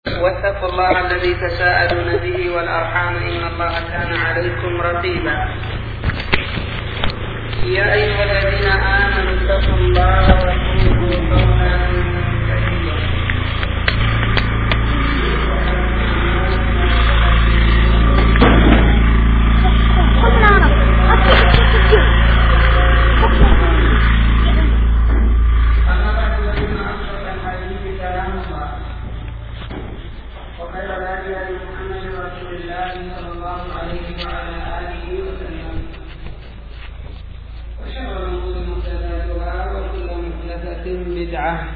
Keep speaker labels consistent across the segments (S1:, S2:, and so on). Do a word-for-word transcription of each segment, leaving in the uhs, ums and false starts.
S1: واتقوا الله الذي تساءلون به والأرحام إن الله كان عليكم رقيبا. يا أيها الذين آمنوا اتقوا الله وقولوا قولا سديدا بدعة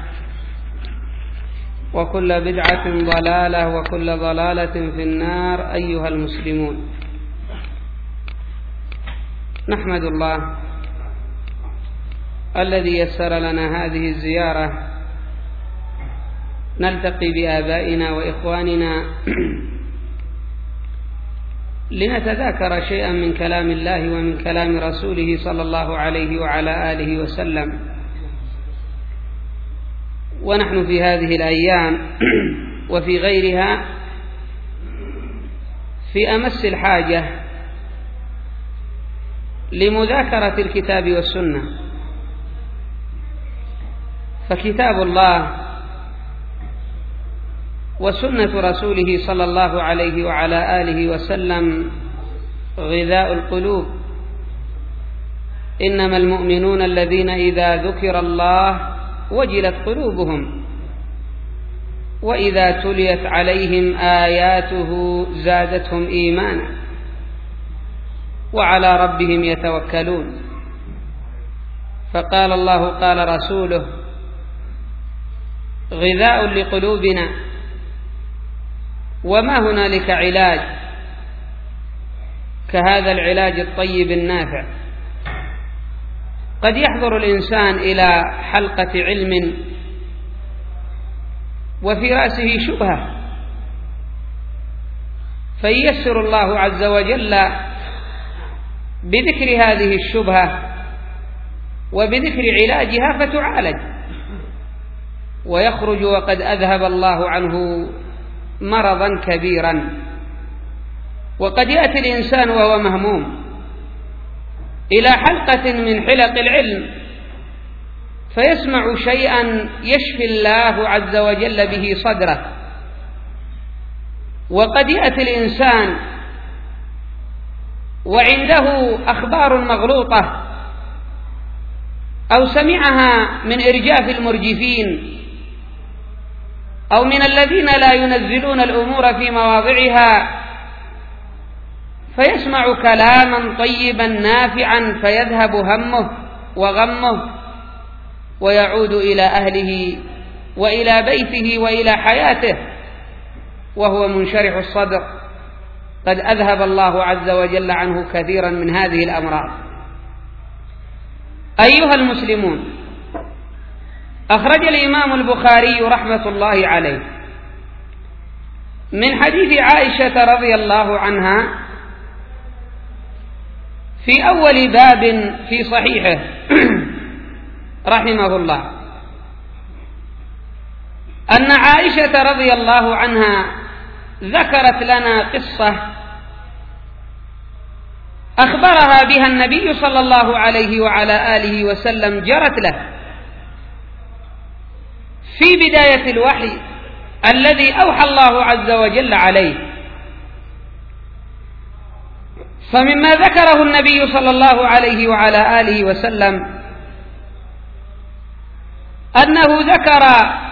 S1: وكل بدعة ضلالة وكل ضلالة في النار. أيها المسلمون، نحمد الله الذي يسر لنا هذه الزيارة نلتقي بآبائنا وإخواننا لنتذاكر شيئا من كلام الله ومن كلام رسوله صلى الله عليه وعلى آله وسلم. ونحن في هذه الأيام وفي غيرها في أمس الحاجة لمذاكرة الكتاب والسنة، فكتاب الله وسنة رسوله صلى الله عليه وعلى آله وسلم غذاء القلوب. إنما المؤمنون الذين إذا ذكر الله وجلت قلوبهم وإذا تليت عليهم آياته زادتهم إيمانا وعلى ربهم يتوكلون. فقال الله قال رسوله غذاء لقلوبنا. وما هنالك علاج كهذا العلاج الطيب النافع. قد يحضر الإنسان إلى حلقة علم وفي رأسه شبهة، فييسر الله عز وجل بذكر هذه الشبهة وبذكر علاجها فتعالج، ويخرج وقد أذهب الله عنه مرضا كبيرا. وقد يأتي الإنسان وهو مهموم إلى حلقة من حلق العلم فيسمع شيئا يشفي الله عز وجل به صدره. وقد يأتي الإنسان وعنده أخبار مغلوطة أو سمعها من إرجاف المرجفين أو من الذين لا ينزلون الأمور في مواضعها، فيسمع كلاما طيبا نافعا فيذهب همه وغمه ويعود إلى أهله وإلى بيته وإلى حياته وهو منشرح الصدر، قد أذهب الله عز وجل عنه كثيرا من هذه الأمراض. أيها المسلمون، أخرج الإمام البخاري رحمة الله عليه من حديث عائشة رضي الله عنها في أول باب في صحيحه رحمه الله أن عائشة رضي الله عنها ذكرت لنا قصة أخبرها بها النبي صلى الله عليه وعلى آله وسلم جرت له في بداية الوحي الذي أوحى الله عز وجل عليه. فمما ذكره النبي صلى الله عليه وعلى آله وسلم أنه ذكر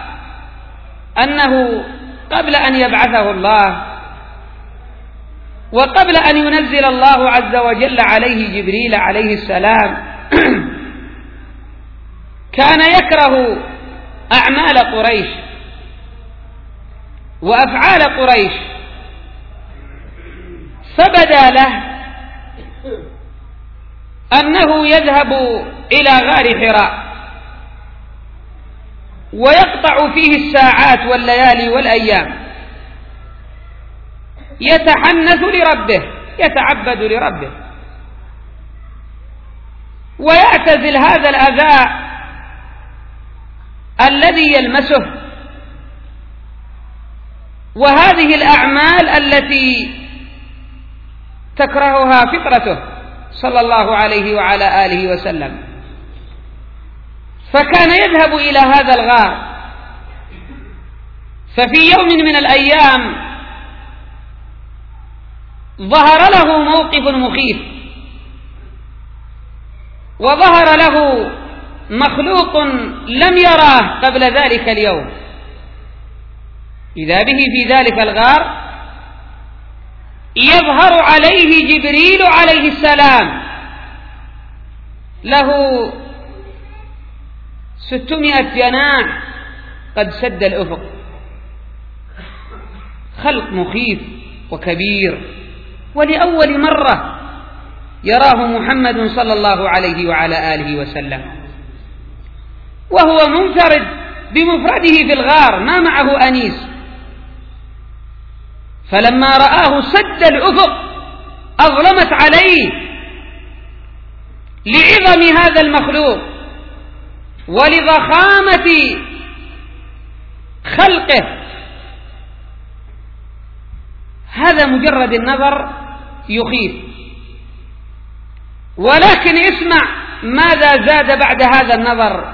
S1: أنه قبل أن يبعثه الله وقبل أن ينزل الله عز وجل عليه جبريل عليه السلام كان يكره أعمال قريش وأفعال قريش، فبدا له أنه يذهب إلى غار حراء ويقطع فيه الساعات والليالي والأيام يتحنث لربه يتعبد لربه ويعتزل هذا الأذى الذي يلمسه وهذه الأعمال التي تكرهها فطرته صلى الله عليه وعلى آله وسلم. فكان يذهب إلى هذا الغار، ففي يوم من الأيام ظهر له موقف مخيف، وظهر له مخلوق لم يراه قبل ذلك اليوم. إذا به في ذلك الغار يظهر عليه جبريل عليه السلام، له ستمائة جناح قد سد الأفق، خلق مخيف وكبير، ولأول مرة يراه محمد صلى الله عليه وعلى آله وسلم، وهو منفرد بمفرده في الغار ما معه أنيس. فلما رآه سد الأفق أظلمت عليه لعظم هذا المخلوق ولضخامة خلقه. هذا مجرد النظر يخيف، ولكن اسمع ماذا زاد بعد هذا النظر.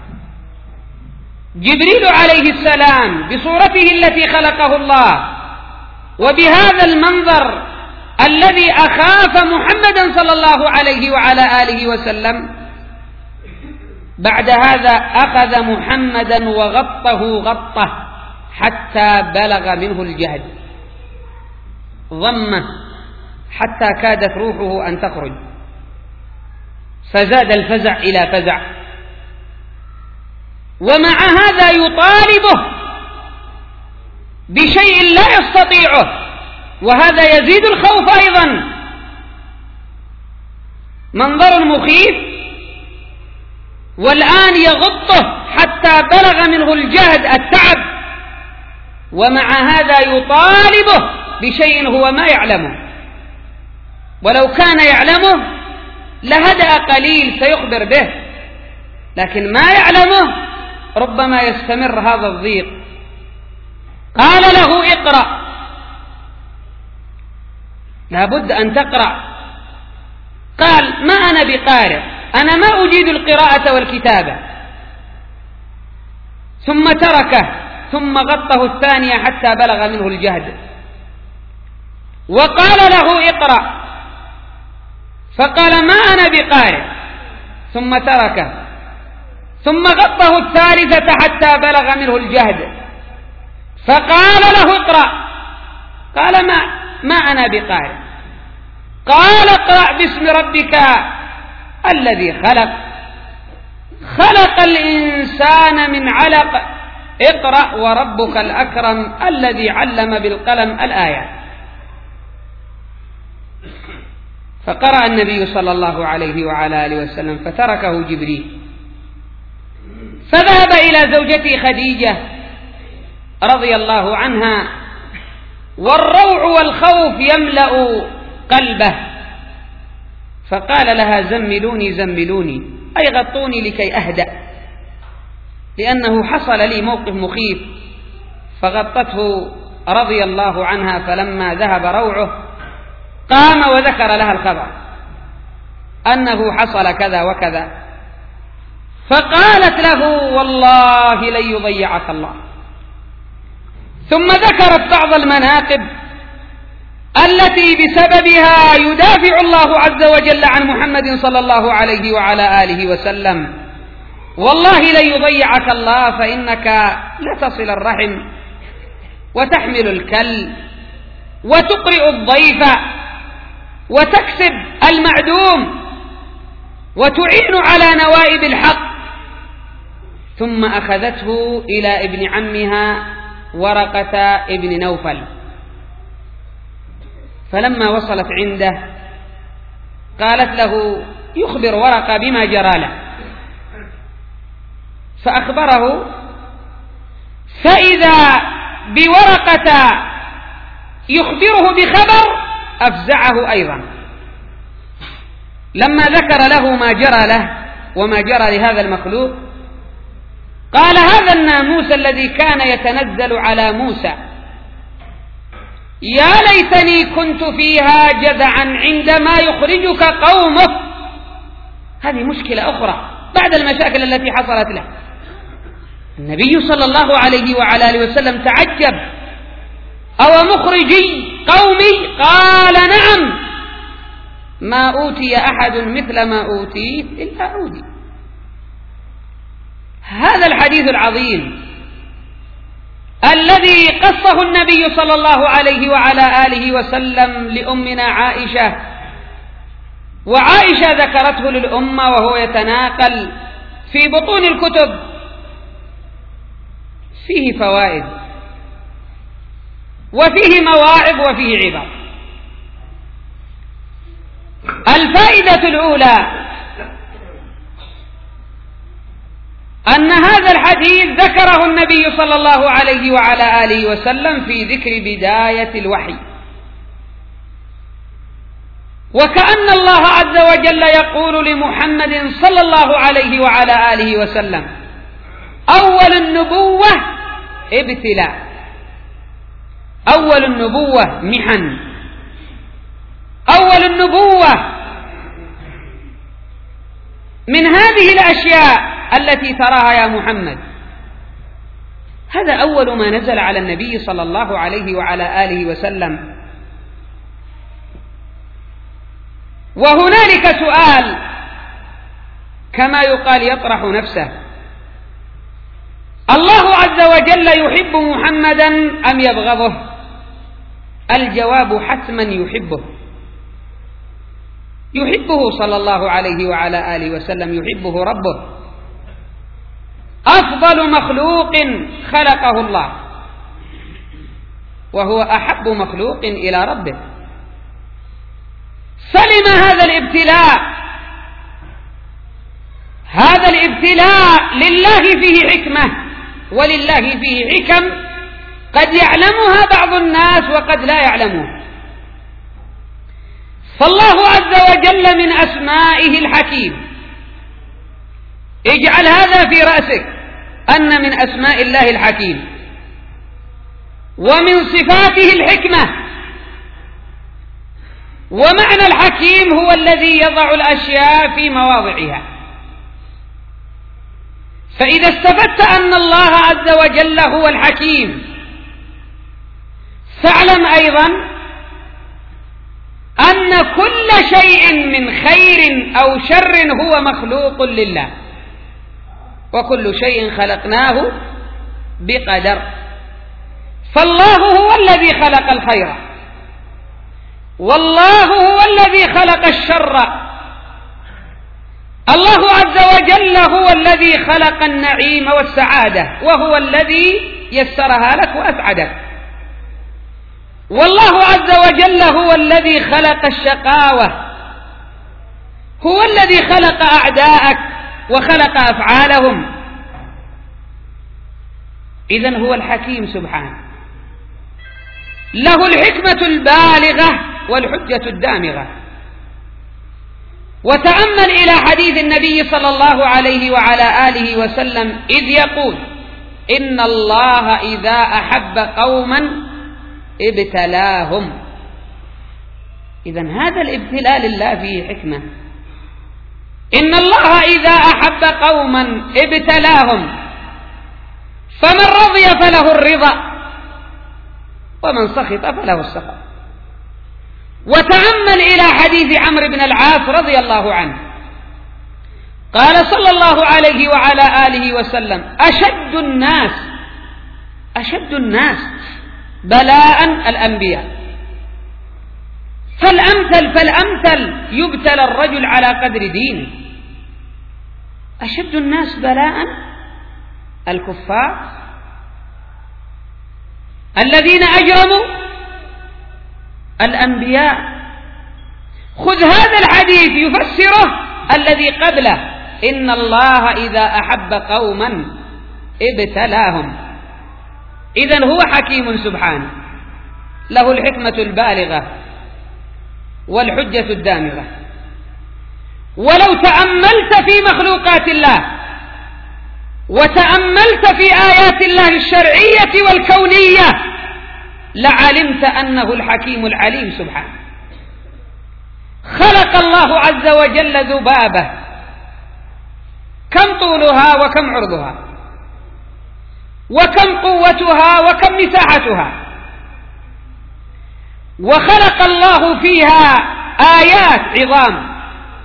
S1: جبريل عليه السلام بصورته التي خلقه الله وبهذا المنظر الذي أخاف محمدا صلى الله عليه وعلى آله وسلم، بعد هذا أخذ محمدا وغطه غطه حتى بلغ منه الجهد، ضمه حتى كادت روحه أن تخرج، فزاد الفزع إلى فزع. ومع هذا يطالبه بشيء لا يستطيعه، وهذا يزيد الخوف أيضا. منظر مخيف، والآن يغطه حتى بلغ منه الجهد التعب، ومع هذا يطالبه بشيء هو ما يعلمه، ولو كان يعلمه لهدأ قليل سيخبر به، لكن ما يعلمه ربما يستمر هذا الضيق. قال له اقرأ، لابد أن تقرأ. قال ما أنا بقارئ، أنا ما أجيد القراءة والكتابة. ثم تركه، ثم غطه الثانية حتى بلغ منه الجهد، وقال له اقرأ، فقال ما أنا بقارئ، ثم تركه، ثم غطه الثالثة حتى بلغ منه الجهد، فقال له اقرأ، قال ما, ما أنا بقارئ. قال اقرأ باسم ربك الذي خلق خلق الإنسان من علق اقرأ وربك الأكرم الذي علم بالقلم الآيات. فقرأ النبي صلى الله عليه وعلى آله وسلم، فتركه جبريل، فذهب إلى زوجته خديجة رضي الله عنها، والروع والخوف يملأ قلبه، فقال لها زملوني زملوني، أي غطوني لكي أهدأ، لأنه حصل لي موقف مخيف. فغطته رضي الله عنها، فلما ذهب روعه قام وذكر لها الخبر أنه حصل كذا وكذا، فقالت له والله لن يضيعك الله. ثم ذكرت بعض المناقب التي بسببها يدافع الله عز وجل عن محمد صلى الله عليه وعلى آله وسلم. والله لن يضيعك الله، فإنك لتصل الرحم وتحمل الكل وتقرئ الضيف وتكسب المعدوم وتعين على نوائب الحق. ثم أخذته إلى ابن عمها ورقة ابن نوفل، فلما وصلت عنده قالت له يخبر ورقة بما جرى له، فأخبره، فإذا بورقة يخبره بخبر أفزعه أيضا. لما ذكر له ما جرى له وما جرى لهذا المخلوق، قال هذا الناموس الذي كان يتنزل على موسى يا ليتني كنت فيها جذعا عندما يخرجك قومك. هذه مشكلة أخرى بعد المشاكل التي حصلت له. النبي صلى الله عليه وعلى آله وسلم تعجب: أو مخرجي قومي؟ قال: نعم، ما أوتي أحد مثل ما أوتيت إلا أودي. هذا الحديث العظيم الذي قصه النبي صلى الله عليه وعلى آله وسلم لأمنا عائشة، وعائشة ذكرته للأمة وهو يتناقل في بطون الكتب، فيه فوائد وفيه مواعظ وفيه عبر. الفائدة الأولى أن هذا الحديث ذكره النبي صلى الله عليه وعلى آله وسلم في ذكر بداية الوحي، وكأن الله عز وجل يقول لمحمد صلى الله عليه وعلى آله وسلم: أول النبوة ابتلاء، أول النبوة محن، أول النبوة من هذه الأشياء التي تراها يا محمد. هذا أول ما نزل على النبي صلى الله عليه وعلى آله وسلم. وهنالك سؤال كما يقال يطرح نفسه: الله عز وجل يحب محمدا أم يبغضه؟ الجواب: حتما يحبه، يحبه صلى الله عليه وعلى آله وسلم، يحبه ربه، أفضل مخلوق خلقه الله، وهو أحب مخلوق إلى ربه. سلم هذا الابتلاء، هذا الابتلاء لله فيه حكمة ولله فيه حكم قد يعلمها بعض الناس وقد لا يعلمها. فالله عز وجل من أسمائه الحكيم، اجعل هذا في رأسك أن من أسماء الله الحكيم، ومن صفاته الحكمة. ومعنى الحكيم هو الذي يضع الأشياء في مواضعها. فإذا استفدت أن الله عز وجل هو الحكيم، فاعلم أيضا أن كل شيء من خير أو شر هو مخلوق لله، وكل شيء خلقناه بقدر. فالله هو الذي خلق الخير، والله هو الذي خلق الشر. الله عز وجل هو الذي خلق النعيم والسعادة، وهو الذي يسرها لك وأسعدك. والله عز وجل هو الذي خلق الشقاوة، هو الذي خلق أعداءك وخلق أفعالهم. إذن هو الحكيم سبحانه، له الحكمة البالغة والحجة الدامغة. وتأمل إلى حديث النبي صلى الله عليه وعلى آله وسلم إذ يقول: إن الله إذا أحب قوما ابتلاهم. إذن هذا الابتلاء لله فيه حكمة. إن الله إذا أحب قوما ابتلاهم، فمن رضي فله الرضا، ومن سخط فله السخط. وتأمل إلى حديث عمرو بن العاص رضي الله عنه، قال صلى الله عليه وعلى آله وسلم: أشد الناس أشد الناس بلاء الأنبياء، فالأمثل فالأمثل يبتلى الرجل على قدر دينه. أشد الناس بلاء الكفار الذين أجرموا الأنبياء. خذ هذا الحديث يفسره الذي قبله: إن الله إذا أحب قوما ابتلاهم. إذن هو حكيم سبحانه، له الحكمة البالغة والحجة الدامغة. ولو تأملت في مخلوقات الله وتأملت في آيات الله الشرعية والكونية لعلمت أنه الحكيم العليم سبحانه. خلق الله عز وجل ذبابة، كم طولها وكم عرضها وكم قوتها وكم مساحتها، وخلق الله فيها آيات عظام.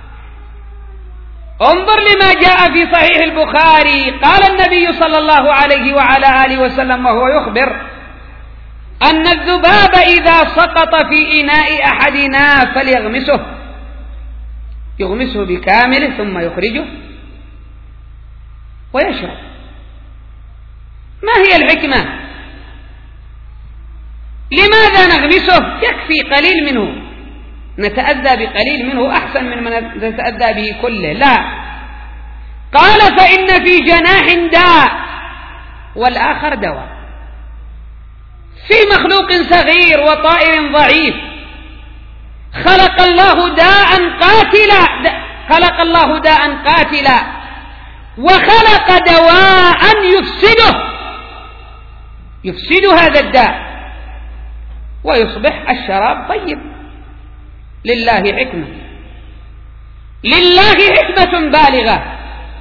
S1: انظر لما جاء في صحيح البخاري، قال النبي صلى الله عليه وعلى آله وسلم وهو يخبر أن الذباب إذا سقط في إناء أحدنا فليغمسه، يغمسه بكامله ثم يخرجه ويشرب. ما هي الحكمة؟ لماذا نغمسه؟ يكفي قليل منه، نتأذى بقليل منه أحسن من من نتأذى به كله. لا، قال فإن في جناح داء والآخر دواء. في مخلوق صغير وطائر ضعيف خلق الله داء قاتلا، خلق الله داء قاتلا وخلق دواء يفسده، يفسد هذا الداء ويصبح الشراب طيب. لله حكمة، لله حكمة بالغة.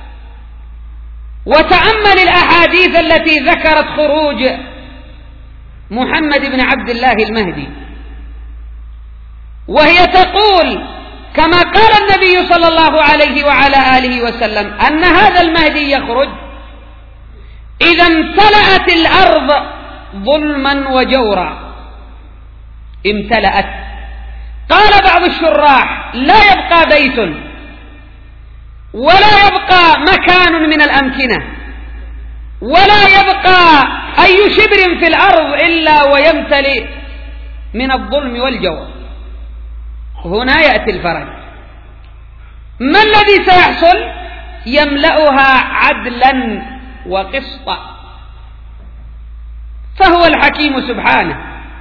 S1: وتأمل الأحاديث التي ذكرت خروج محمد بن عبد الله المهدي، وهي تقول كما قال النبي صلى الله عليه وعلى آله وسلم أن هذا المهدي يخرج إذا امتلأت الأرض ظلما وجورا، امتلأت. قال بعض الشراح لا يبقى بيت ولا يبقى مكان من الأمكنة ولا يبقى أي شبر في الأرض إلا ويمتلئ من الظلم والجور. هنا يأتي الفرج. ما الذي سيحصل؟ يملأها عدلا وقسطا، فهو الحكيم سبحانه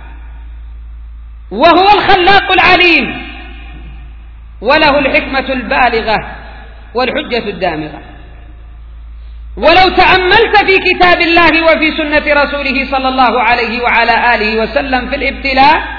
S1: وهو الخلاق العليم، وله الحكمة البالغة والحجة الدامغة. ولو تأملت في كتاب الله وفي سنة رسوله صلى الله عليه وعلى آله وسلم في الابتلاء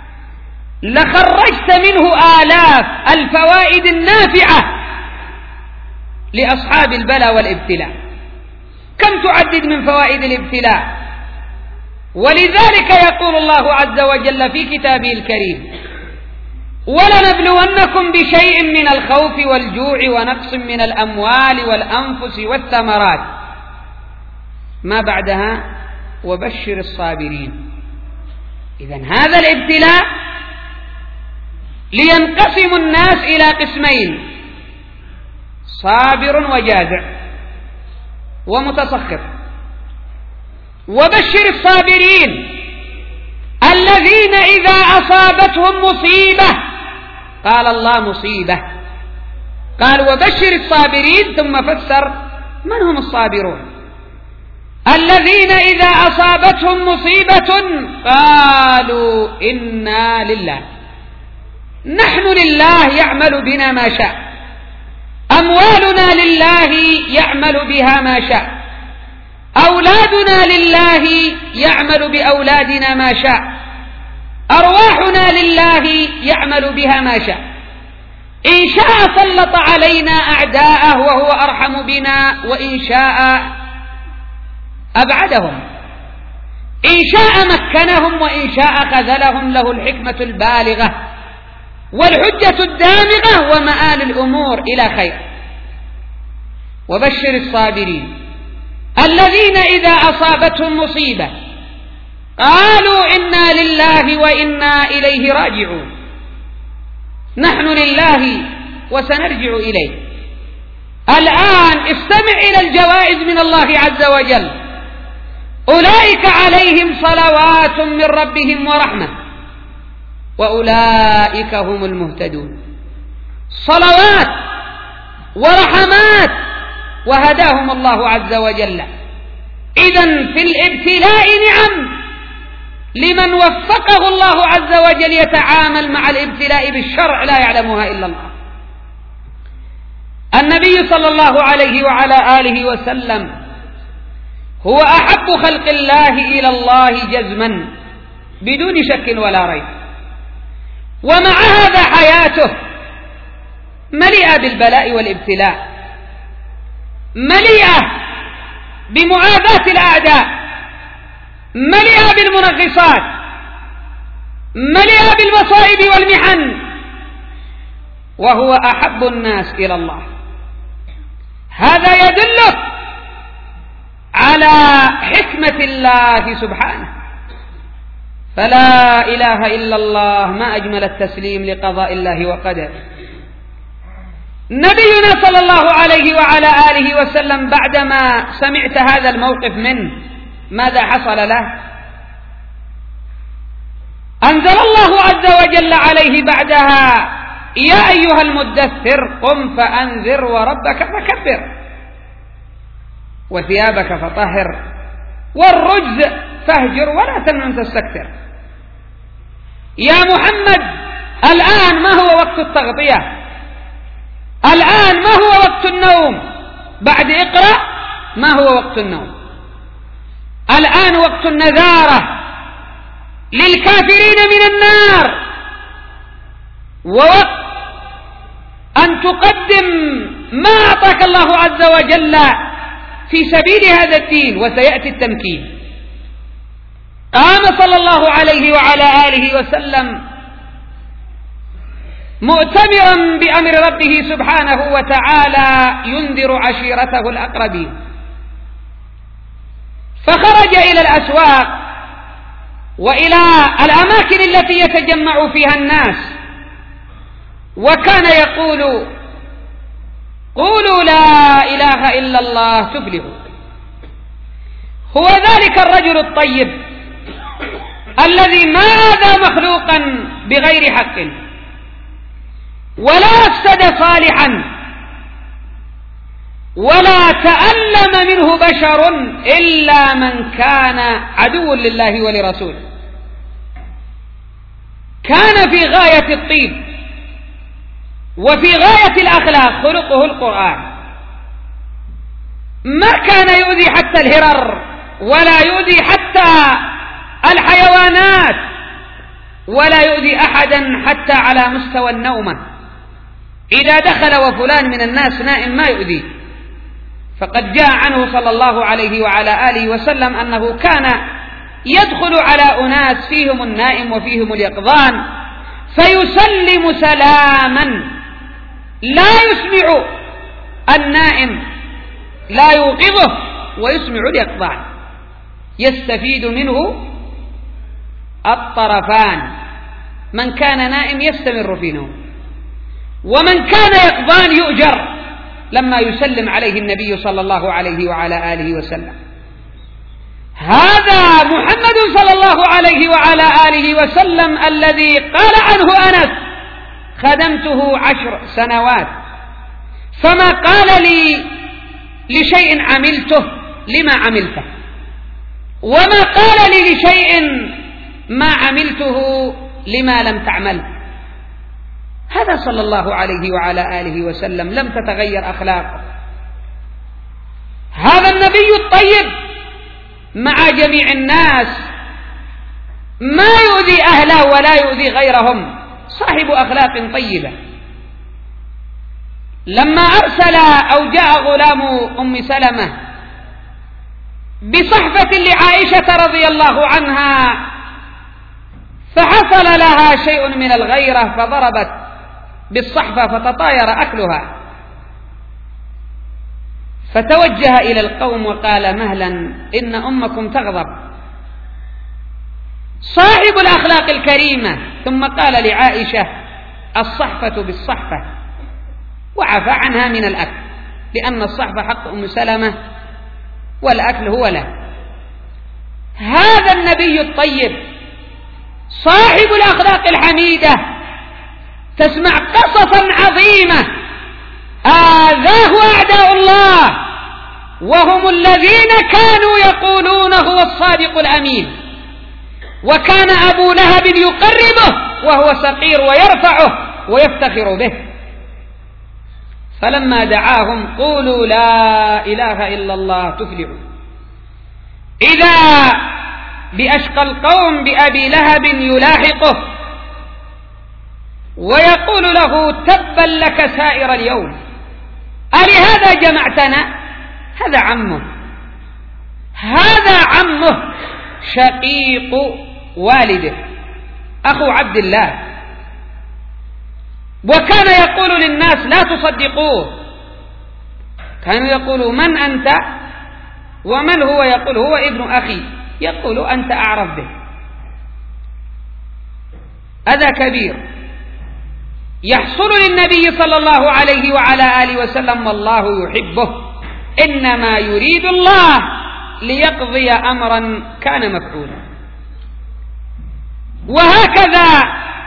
S1: لخرجت منه آلاف الفوائد النافعة لأصحاب البلاء والابتلاء. كم تعدد من فوائد الابتلاء؟ ولذلك يقول الله عز وجل في كتابه الكريم: ولنبلونكم بشيء من الخوف والجوع ونقص من الأموال والأنفس والثمرات. ما بعدها: وبشر الصابرين. إذن هذا الابتلاء لينقسم الناس إلى قسمين: صابر وجازع ومتسخط. وبشر الصابرين الذين إذا أصابتهم مصيبة، قال الله مصيبة، قال وبشر الصابرين ثم فسر من هم الصابرون: الذين إذا أصابتهم مصيبة قالوا إنا لله، نحن لله يعمل بنا ما شاء، أموالنا لله يعمل بها ما شاء، أولادنا لله يعمل بأولادنا ما شاء، أرواحنا لله يعمل بها ما شاء. إن شاء سلط علينا أعداءه وهو أرحم بنا، وإن شاء أبعدهم، إن شاء مكنهم وإن شاء خذلهم. له الحكمة البالغة والحجة الدامغة ومآل الأمور إلى خير. وبشر الصابرين الذين إذا أصابتهم مصيبة قالوا إنا لله وإنا إليه راجعون، نحن لله وسنرجع إليه. الآن استمع إلى الجوائز من الله عز وجل: أولئك عليهم صلوات من ربهم ورحمة وأولئك هم المهتدون. صلوات ورحمات وهداهم الله عز وجل. إذن في الابتلاء نعم لمن وفقه الله عز وجل يتعامل مع الابتلاء بالشرع لا يعلمها إلا الله. النبي صلى الله عليه وعلى آله وسلم هو أحب خلق الله إلى الله جزما، بدون شك ولا ريب. ومع هذا حياته مليئة بالبلاء والابتلاء، مليئة بمعاداة الأعداء، مليئة بالمنغصات، مليئة بالمصائب والمحن، وهو أحب الناس إلى الله. هذا يدل على حكمة الله سبحانه. فلا إله إلا الله، ما أجمل التسليم لقضاء الله وقدره. نبينا صلى الله عليه وعلى آله وسلم بعدما سمعت هذا الموقف منه ماذا حصل له؟ أنزل الله عز وجل عليه بعدها: يا أيها المدثر قم فأنذر وربك فكبر وثيابك فطهر والرجز فاهجر ولا تمنن تستكثر. يا محمد الآن ما هو وقت التغطية، الآن ما هو وقت النوم، بعد اقرأ ما هو وقت النوم. الآن وقت النذارة للكافرين من النار، ووقت أن تقدم ما أعطاك الله عز وجل في سبيل هذا الدين، وسيأتي التمكين. قام صلى الله عليه وعلى آله وسلم مؤتمرا بأمر ربه سبحانه وتعالى ينذر عشيرته الأقربين، فخرج إلى الأسواق وإلى الأماكن التي يتجمع فيها الناس، وكان يقول: قولوا لا إله إلا الله تفلحوا. هو ذلك الرجل الطيب الذي ما آذى مخلوقا بغير حق ولا أفسد صالحا ولا تألم منه بشر إلا من كان عدو لله ولرسوله. كان في غاية الطيب وفي غاية الأخلاق، خلقه القرآن، ما كان يؤذي حتى الهرر ولا يؤذي حتى الحيوانات ولا يؤذي أحدا حتى على مستوى النومة. إذا دخل وفلان من الناس نائم ما يؤذي، فقد جاء عنه صلى الله عليه وعلى آله وسلم أنه كان يدخل على أناس فيهم النائم وفيهم اليقظان فيسلم سلاما لا يسمع النائم، لا يوقظه ويسمع اليقظان، يستفيد منه الطرفان، من كان نائم يستمر في نوم، ومن كان يقظان يؤجر لما يسلم عليه النبي صلى الله عليه وعلى آله وسلم. هذا محمد صلى الله عليه وعلى آله وسلم الذي قال عنه أنس: خدمته عشر سنوات فما قال لي لشيء عملته لما عملته، وما قال لي لشيء ما عملته لما لم تعمل. هذا صلى الله عليه وعلى آله وسلم لم تتغير أخلاقه. هذا النبي الطيب مع جميع الناس ما يؤذي أهله ولا يؤذي غيرهم، صاحب أخلاق طيبة. لما أرسل أو جاء غلام أم سلمة بصحفة لعائشة رضي الله عنها فحصل لها شيء من الغيرة فضربت بالصحفة فتطاير أكلها، فتوجه إلى القوم وقال: مهلا إن أمكم تغضب. صاحب الأخلاق الكريمة. ثم قال لعائشة: الصحفة بالصحفة، وعفى عنها من الأكل، لأن الصحفة حق أم سلمة والأكل هو له. هذا النبي الطيب صاحب الأخلاق الحميدة تسمع قصصا عظيمة آذاه أعداء الله، وهم الذين كانوا يقولون هو الصادق الأمين، وكان أبو لهب يقربه وهو صغير ويرفعه ويفتخر به. فلما دعاهم: قولوا لا إله إلا الله تفلحوا. إذا بأشقى القوم بأبي لهب يلاحقه ويقول له تبا لك سائر اليوم ألهذا جمعتنا؟ هذا عمه، هذا عمه شقيق والده أخو عبد الله، وكان يقول للناس لا تصدقوه، كانوا يقولوا من أنت ومن هو؟ يقول هو ابن أخي، يقول أنت أعرف به. هذا كبير يحصل للنبي صلى الله عليه وعلى آله وسلم والله يحبه، إنما يريد الله ليقضي أمرا كان مفعولا. وهكذا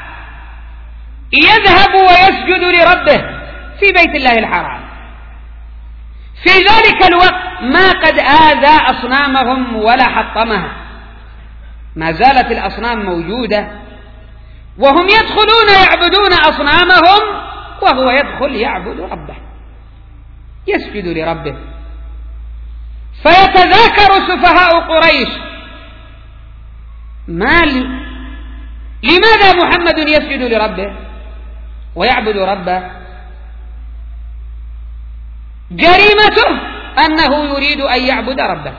S1: يذهب ويسجد لربه في بيت الله الحرام، في ذلك الوقت ما قد آذى أصنامهم ولا حطمها، ما زالت الأصنام موجودة وهم يدخلون يعبدون أصنامهم وهو يدخل يعبد ربه يسجد لربه. فيتذاكر سفهاء قريش ما ل... لماذا محمد يسجد لربه ويعبد ربه؟ جريمته أنه يريد أن يعبد ربه.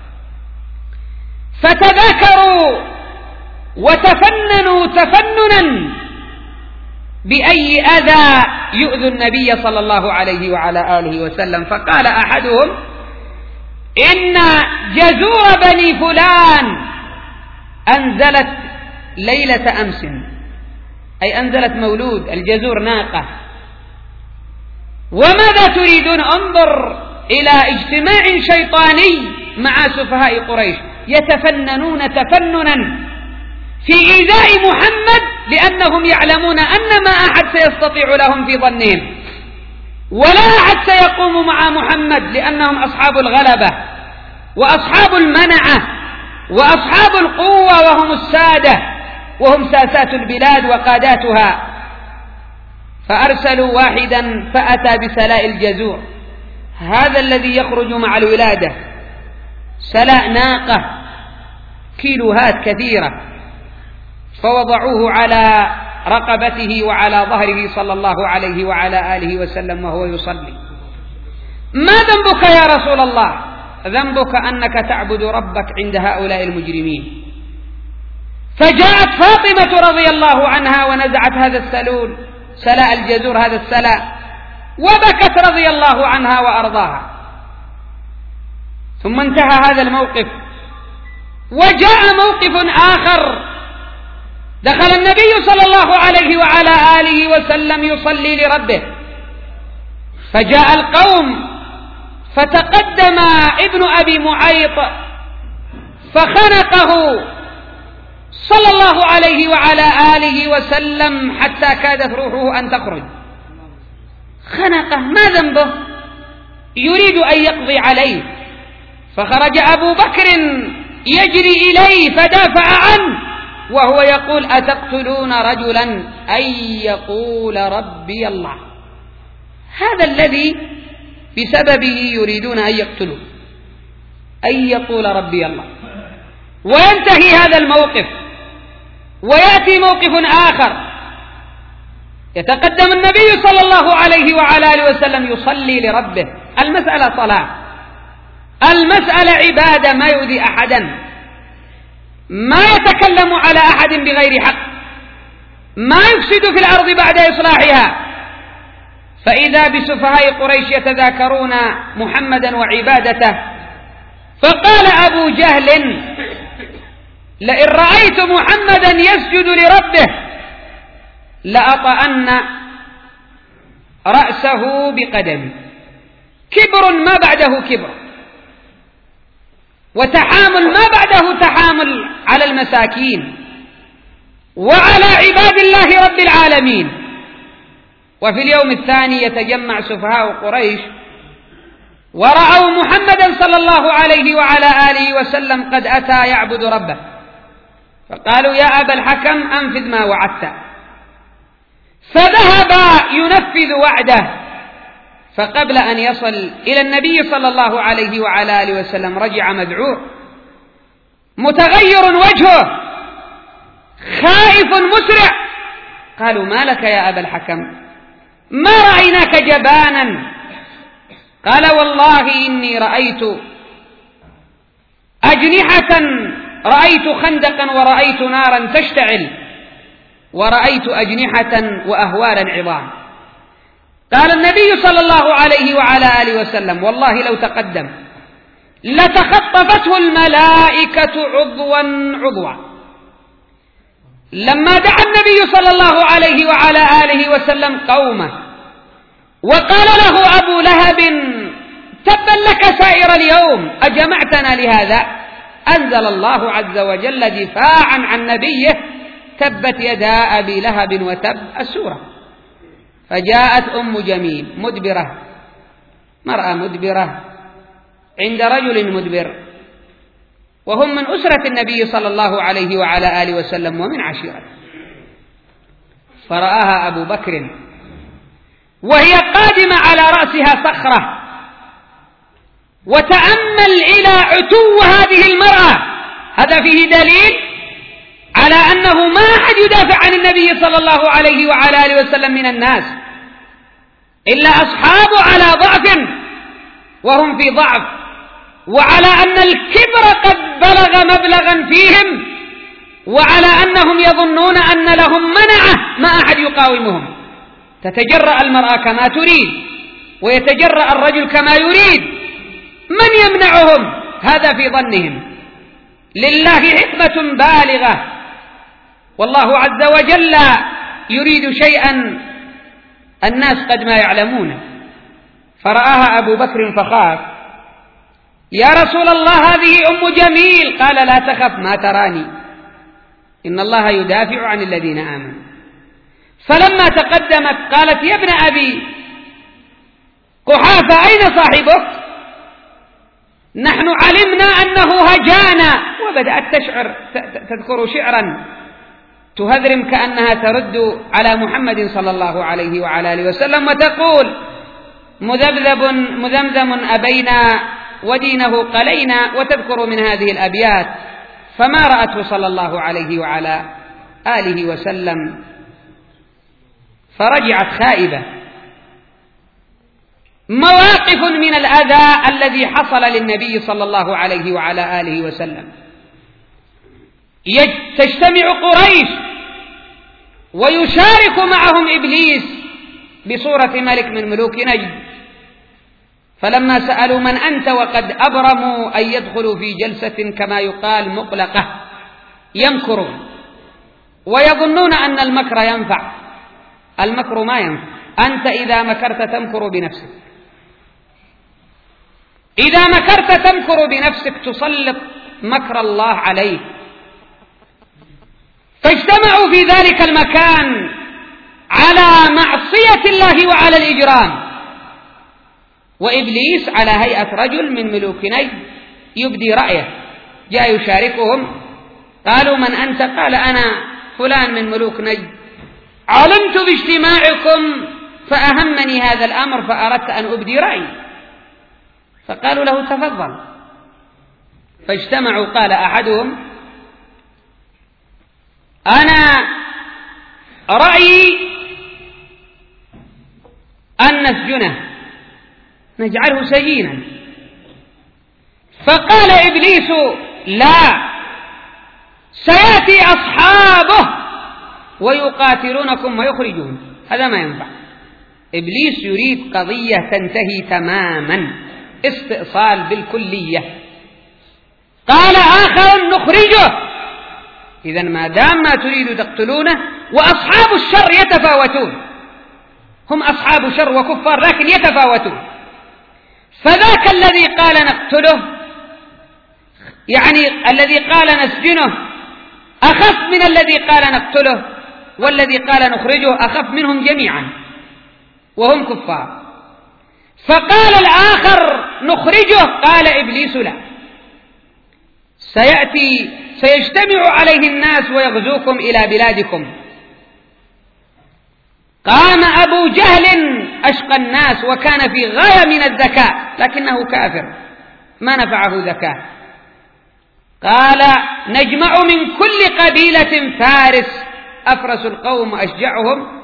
S1: فتذاكروا وتفننوا تفننا بأي أذى يؤذي النبي صلى الله عليه وعلى آله وسلم. فقال أحدهم إن جزور بني فلان أنزلت ليلة أمس، أي أنزلت مولود، الجزور ناقة. وماذا تريدون؟ انظر إلى اجتماع شيطاني مع سفهاء قريش يتفننون تفننا في إيذاء محمد، لأنهم يعلمون أن ما أحد سيستطيع لهم في ظنهم، ولا أحد سيقوم مع محمد، لأنهم أصحاب الغلبة وأصحاب المنعة وأصحاب القوة، وهم السادة وهم ساسات البلاد وقاداتها. فأرسلوا واحدا فأتى بسلاء الجزور، هذا الذي يخرج مع الولادة، سلاء ناقة كيلوهات كثيرة، فوضعوه على رقبته وعلى ظهره صلى الله عليه وعلى آله وسلم وهو يصلي. ما ذنبك يا رسول الله؟ ذنبك أنك تعبد ربك عند هؤلاء المجرمين. فجاءت فاطمة رضي الله عنها ونزعت هذا السلول، سلاء الجزور، هذا السلاء، وبكت رضي الله عنها وأرضاها. ثم انتهى هذا الموقف، وجاء موقف آخر، دخل النبي صلى الله عليه وعلى آله وسلم يصلي لربه، فجاء القوم فتقدم ابن أبي معيط فخنقه صلى الله عليه وعلى آله وسلم حتى كادت روحه أن تخرج. خنقه، ما ذنبه؟ يريد أن يقضي عليه. فخرج أبو بكر يجري إليه فدافع عنه وهو يقول أتقتلون رجلا أن يقول ربي الله؟ هذا الذي بسببه يريدون أن يقتلوا، أن يقول ربي الله. وينتهي هذا الموقف ويأتي موقف آخر، يتقدم النبي صلى الله عليه وعلى آله وسلم يصلي لربه. المسألة صلاة، المسألة عبادة، ما يؤذي أحدا، ما يتكلم على أحد بغير حق، ما يفسد في الأرض بعد إصلاحها. فإذا بسفهاء قريش يتذاكرون محمدا وعبادته. فقال أبو جهل لئن رأيت محمدا يسجد لربه لأطأن رأسه بقدمي. كبر ما بعده كبر، وتحامل ما بعده تحامل على المساكين وعلى عباد الله رب العالمين. وفي اليوم الثاني يتجمع سفهاء قريش ورأوا محمدا صلى الله عليه وعلى آله وسلم قد أتى يعبد ربه، فقالوا يا أبا الحكم أنفذ ما وعدت. فذهب ينفذ وعده، فقبل أن يصل إلى النبي صلى الله عليه وعلى آله وسلم رجع مذعور متغير وجهه، خائف مسرع. قالوا: ما لك يا أبا الحكم؟ ما رأيناك جبانا. قال: والله إني رأيت أجنحة، رأيت خندقا ورأيت نارا تشتعل ورأيت أجنحة وأهوالا عظام. قال النبي صلى الله عليه وعلى آله وسلم: والله لو تقدم لتخطفته الملائكة عضوا عضوا. لما دعا النبي صلى الله عليه وعلى آله وسلم قومه وقال له أبو لهب: تبا لك سائر اليوم، أجمعتنا لهذا؟ أنزل الله عز وجل دفاعا عن نبيه: تبت يدا أبي لهب وتب، السورة. فجاءت أم جميل مدبرة، مرأة مدبرة عند رجل مدبر، وهم من أسرة النبي صلى الله عليه وعلى آله وسلم ومن عشيرته. فرآها أبو بكر وهي قادمة على رأسها صخرة، وتأمل إلى عتو هذه المرأة. هذا فيه دليل على أنه ما أحد يدافع عن النبي صلى الله عليه وعلى آله وسلم من الناس إلا أصحابه على ضعف وهم في ضعف، وعلى أن الكبر قد بلغ مبلغا فيهم، وعلى أنهم يظنون أن لهم منعة ما أحد يقاومهم. تتجرأ المرأة كما تريد ويتجرأ الرجل كما يريد، من يمنعهم؟ هذا في ظنهم. لله حكمة بالغة، والله عز وجل يريد شيئا الناس قد ما يعلمونه. فرآها أبو بكر فخاف: يا رسول الله، هذه أم جميل. قال: لا تخف، ما تراني، إن الله يدافع عن الذين آمنوا. فلما تقدمت قالت: يا ابن أبي قحافة، أين صاحبك؟ نحن علمنا أنه هجانا. وبدأت تشعر، تذكر شعرا تهذرم كأنها ترد على محمد صلى الله عليه وعلى آله وسلم وتقول: مذبذب مذمذم أبينا ودينه قلينا، وتذكر من هذه الأبيات. فما رأته صلى الله عليه وعلى آله وسلم، فرجعت خائبة. مواقف من الأذى الذي حصل للنبي صلى الله عليه وعلى آله وسلم. تجتمع قريش ويشارك معهم إبليس بصورة ملك من ملوك نجد. فلما سألوا: من أنت؟ وقد أبرموا أن يدخلوا في جلسة كما يقال مقلقة، يمكرون ويظنون أن المكر ينفع. المكر ما ينفع. أنت إذا مكرت تمكر بنفسك، إذا مكرت تمكر بنفسك، تسلط مكر الله عليك. فاجتمعوا في ذلك المكان على معصية الله وعلى الإجرام، وإبليس على هيئة رجل من ملوك نجد يبدي رأيه، جاء يشاركهم. قالوا: من أنت؟ قال: أنا فلان من ملوك نجد، علمت باجتماعكم فأهمني هذا الأمر فأردت أن أبدي رأيي. فقالوا له: تفضل. فاجتمعوا. قال أحدهم: أنا رأيي أن نسجنه، نجعله سجينا. فقال إبليس: لا، سيأتي أصحابه ويقاتلونكم ويخرجون. هذا ما ينفع. إبليس يريد قضية تنتهي تماما، استئصال بالكلية. قال آخر: نخرجه. إذن ما دام ما تريد تقتلونه، وأصحاب الشر يتفاوتون، هم أصحاب شر وكفار لكن يتفاوتون. فذاك الذي قال نقتله، يعني الذي قال نسجنه، أخف من الذي قال نقتله، والذي قال نخرجه أخف منهم جميعا وهم كفار. فقال الآخر: نخرجه. قال إبليس: لا، سيأتي سيجتمع عليه الناس ويغزوكم إلى بلادكم. قام أبو جهل أشقى الناس، وكان في غاية من الذكاء، لكنه كافر ما نفعه ذكاء. قال نجمع من كل قبيلة فارس أفرس القوم وأشجعهم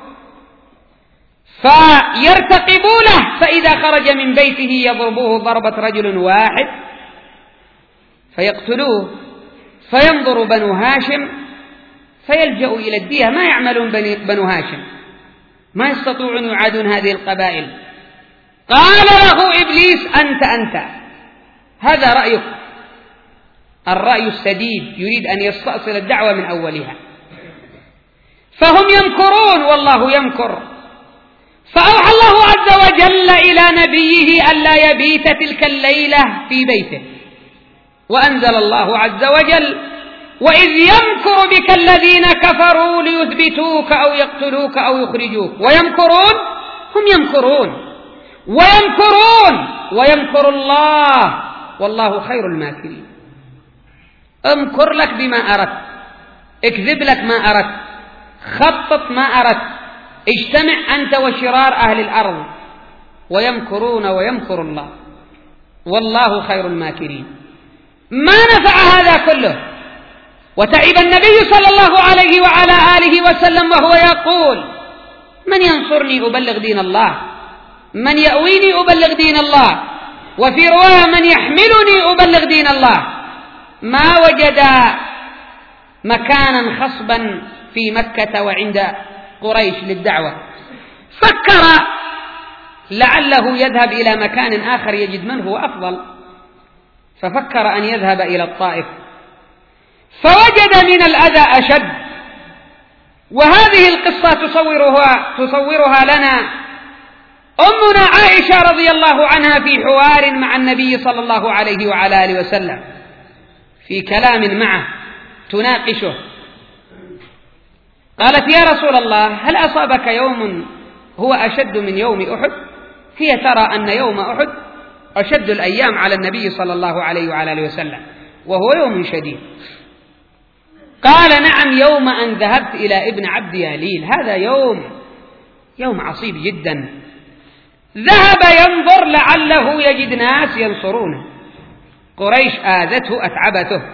S1: فيرتقبوا له، فإذا خرج من بيته يضربوه ضربة رجل واحد فيقتلوه، فينظر بنو هاشم فيلجأوا إلى الدية. ما يعملون بنو هاشم، ما يستطيعون يعادون هذه القبائل. قال له إبليس أنت أنت هذا رأيك، الرأي السديد، يريد أن يستأصل الدعوة من أولها. فهم يمكرون والله يمكر. فأوحى الله عز وجل إلى نبيه ألا يبيت تلك الليلة في بيته، وأنزل الله عز وجل وإذ يمكر بك الذين كفروا ليثبتوك أو يقتلوك أو يخرجوك ويمكرون، هم يمكرون ويمكرون ويمكر الله والله خير الماكرين. امكر لك بما أردت، اكذب لك ما أردت، خطط ما أردت، اجتمع أنت وشرار أهل الأرض، ويمكرون ويمكر الله والله خير الماكرين. ما نفع هذا كله، وتعب النبي صلى الله عليه وعلى آله وسلم وهو يقول من ينصرني أبلغ دين الله، من يأويني أبلغ دين الله، وفي رواية من يحملني أبلغ دين الله. ما وجد مكانا خصبا في مكة وعند قريش للدعوة، فكر لعله يذهب إلى مكان آخر يجد من هو أفضل، ففكر أن يذهب إلى الطائف، فوجد من الأذى أشد. وهذه القصة تصورها, تصورها لنا أمنا عائشة رضي الله عنها في حوار مع النبي صلى الله عليه وعلى آله وسلم، في كلام معه تناقشه. قالت يا رسول الله هل أصابك يوم هو أشد من يوم أحد؟ هي ترى أن يوم أحد أشد الأيام على النبي صلى الله عليه وعلى آله وسلم وهو يوم شديد. قال نعم يوم أن ذهبت إلى ابن عبد ياليل، هذا يوم يوم عصيب جدا. ذهب ينظر لعله يجد ناس ينصرونه، قريش آذته أتعبته،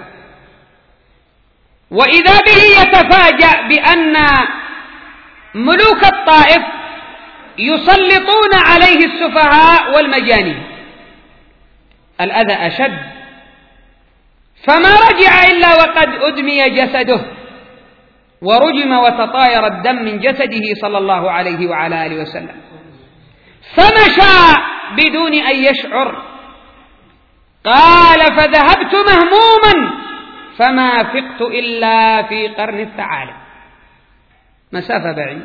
S1: وإذا به يتفاجأ بأن ملوك الطائف يسلطون عليه السفهاء والمجانين، الأذى أشد. فما رجع إلا وقد أدمي جسده ورجم وتطاير الدم من جسده صلى الله عليه وعلى آله وسلم، فمشى بدون أن يشعر. قال فذهبت مهموما فما فقت إلا في قرن الثعالب، مسافة بعيد.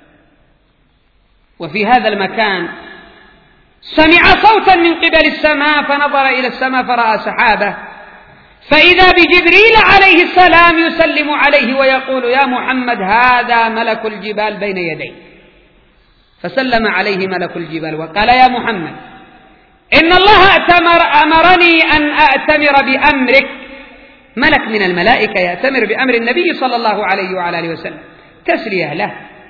S1: وفي هذا المكان سمع صوتا من قبل السماء فنظر إلى السماء فرأى سحابة، فإذا بجبريل عليه السلام يسلم عليه ويقول يا محمد هذا ملك الجبال بين يديك. فسلم عليه ملك الجبال وقال يا محمد إن الله أتمر أمرني أن أأتمر بأمرك. ملك من الملائكة يأتمر بأمر النبي صلى الله عليه وعلى آله وسلم، تسلية له.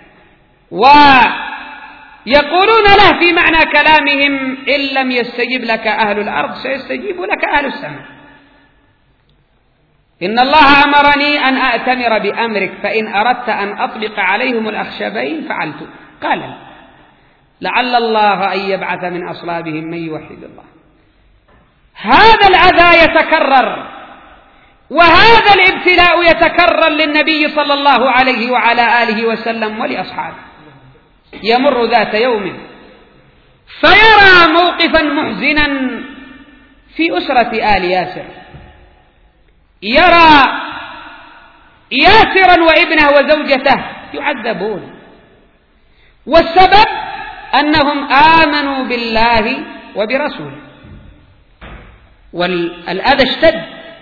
S1: ويقولون له في معنى كلامهم إن لم يستجب لك أهل الأرض سيستجيب لك أهل السماء. إن الله أمرني أن أأتمر بأمرك فإن أردت أن أطلق عليهم الأخشبين فعلت. قال لعل الله أن يبعث من أصلابهم من يوحد الله. هذا الأذى يتكرر وهذا الابتلاء يتكرر للنبي صلى الله عليه وعلى آله وسلم ولأصحابه. يمر ذات يوم فيرى موقفا محزنا في أسرة آل ياسر، يرى ياسرا وابنه وزوجته يعذبون، والسبب أنهم آمنوا بالله وبرسوله، والأذى اشتد.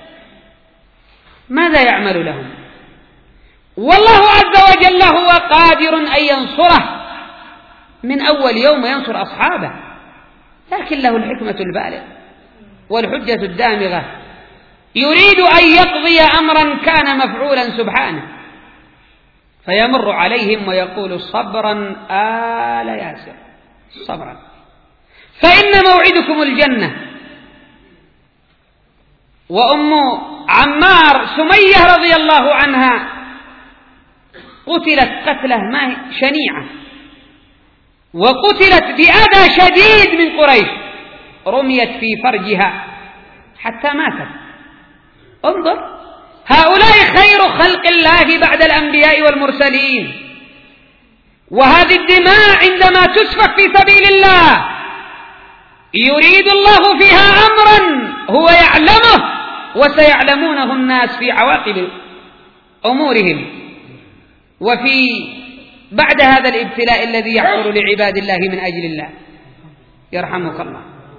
S1: ماذا يعمل لهم؟ والله عز وجل هو قادر أن ينصره من أول يوم ينصر أصحابه، لكن له الحكمة البالغة والحجة الدامغة، يريد أن يقضي أمرا كان مفعولا سبحانه، فيمر عليهم ويقول صبرا آل ياسر صبرا فإن موعدكم الجنة. وأم عمار سمية رضي الله عنها قتلت قتله ما شنيعة، وقتلت بأذى شديد من قريش، رميت في فرجها حتى ماتت. انظر، هؤلاء خير خلق الله بعد الأنبياء والمرسلين، وهذه الدماء عندما تسفك في سبيل الله يريد الله فيها أمرا هو يعلمه وسيعلمونه الناس في عواقب أمورهم وفي بعد هذا الابتلاء الذي يحصل لعباد الله من أجل الله. يرحمك الله.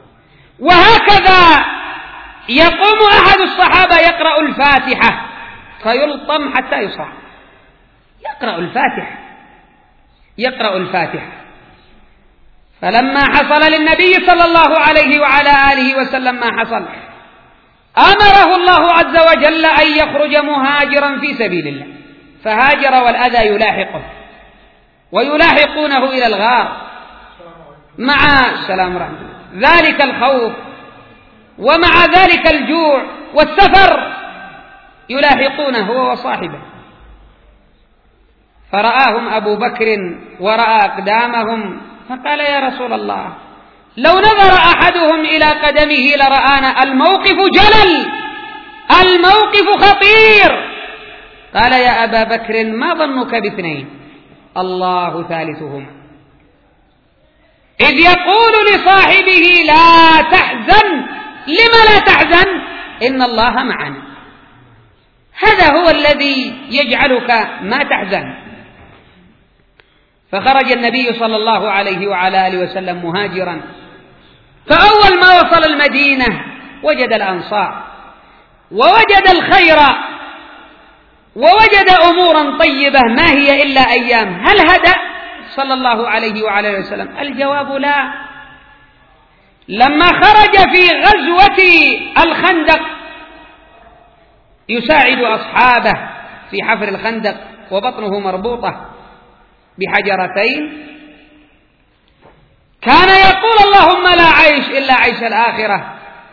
S1: وهكذا يقوم أحد الصحابة يقرأ الفاتحة فيلطم حتى يصرع، يقرأ الفاتحة يقرأ الفاتحة فلما حصل للنبي صلى الله عليه وعلى آله وسلم ما حصل، أمره الله عز وجل أن يخرج مهاجرا في سبيل الله، فهاجر والأذى يلاحقه ويلاحقونه إلى الغار مع السلام ورحمة الله ذلك الخوف ومع ذلك الجوع والسفر يلاحقونه هو وصاحبه. فرآهم أبو بكر ورأى أقدامهم فقال يا رسول الله لو نظر أحدهم إلى قدمه لرآنا، الموقف جلل، الموقف خطير. قال يا أبا بكر ما ظنك باثنين الله ثالثهما، إذ يقول لصاحبه لا تحزن، لما لا تحزن؟ إن الله معنا. هذا هو الذي يجعلك ما تحزن. فخرج النبي صلى الله عليه وعلى آله وسلم مهاجرا، فأول ما وصل المدينة وجد الأنصار ووجد الخير ووجد أمورا طيبة ما هي إلا أيام. هل هدأ صلى الله عليه وعلى آله وسلم؟ الجواب لا. لما خرج في غزوة الخندق يساعد أصحابه في حفر الخندق وبطنه مربوطة بحجرتين، كان يقول اللهم لا عيش إلا عيش الآخرة،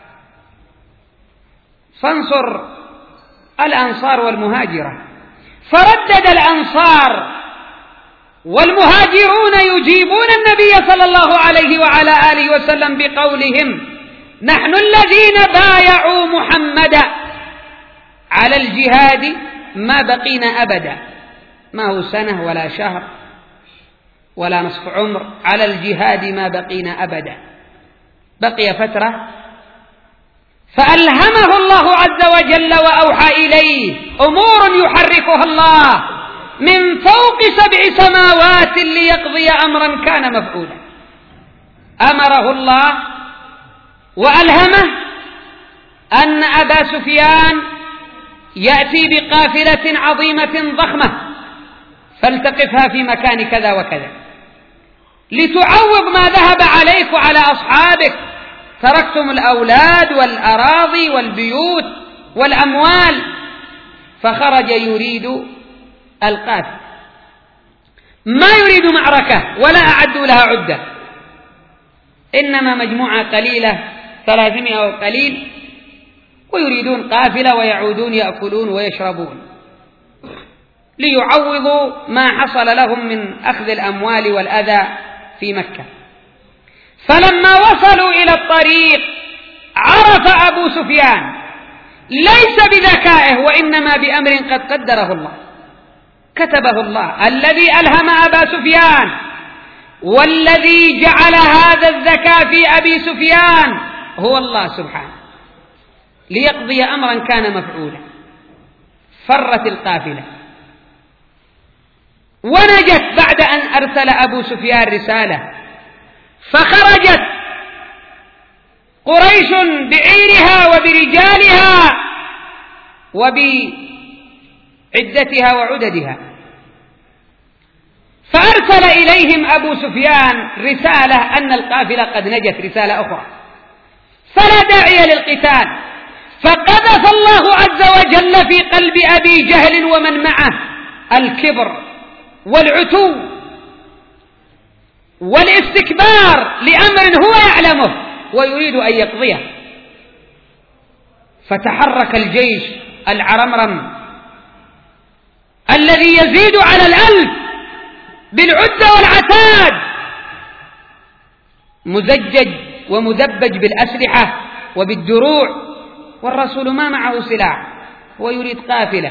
S1: فانصر الأنصار والمهاجرة. فردد الأنصار والمهاجرون يجيبون النبي صلى الله عليه وعلى آله وسلم بقولهم نحن الذين بايعوا محمدا على الجهاد ما بقينا أبدا، ما هو سنة ولا شهر ولا نصف عمر، على الجهاد ما بقينا أبدا، بقي فترة. فألهمه الله عز وجل وأوحى إليه أمور يحركها الله من فوق سبع سماوات ليقضي أمرا كان مفعولا. أمره الله وألهمه أن أبا سفيان يأتي بقافلة عظيمة ضخمة فالتقفها في مكان كذا وكذا لتعوض ما ذهب عليك وعلى أصحابك، تركتم الأولاد والأراضي والبيوت والأموال. فخرج يريد القافلة، ما يريد معركة ولا أعدوا لها عدة، إنما مجموعة قليلة ثلاثمائة وقليل، ويريدون قافلة ويعودون يأكلون ويشربون ليعوضوا ما حصل لهم من أخذ الأموال والأذى في مكة. فلما وصلوا إلى الطريق عرف أبو سفيان ليس بذكائه وإنما بأمر قد قدره الله كتبه الله، الذي ألهم أبا سفيان والذي جعل هذا الذكاء في أبي سفيان هو الله سبحانه ليقضي أمرا كان مفعولا. فرت القافلة ونجت بعد أن أرسل أبو سفيان رسالة، فخرجت قريش بعيرها وبرجالها وبعدتها وعددها، فأرسل إليهم أبو سفيان رسالة أن القافلة قد نجت، رسالة أخرى فلا داعي للقتال. فقذف الله عز وجل في قلب أبي جهل ومن معه الكبر والعتو والاستكبار لأمر هو يعلمه ويريد أن يقضيه. فتحرك الجيش العرمرم الذي يزيد على الألف بالعدة والعتاد، مزجج ومدبج بالأسلحة وبالدروع، والرسول ما معه سلاح، هو يريد قافلة.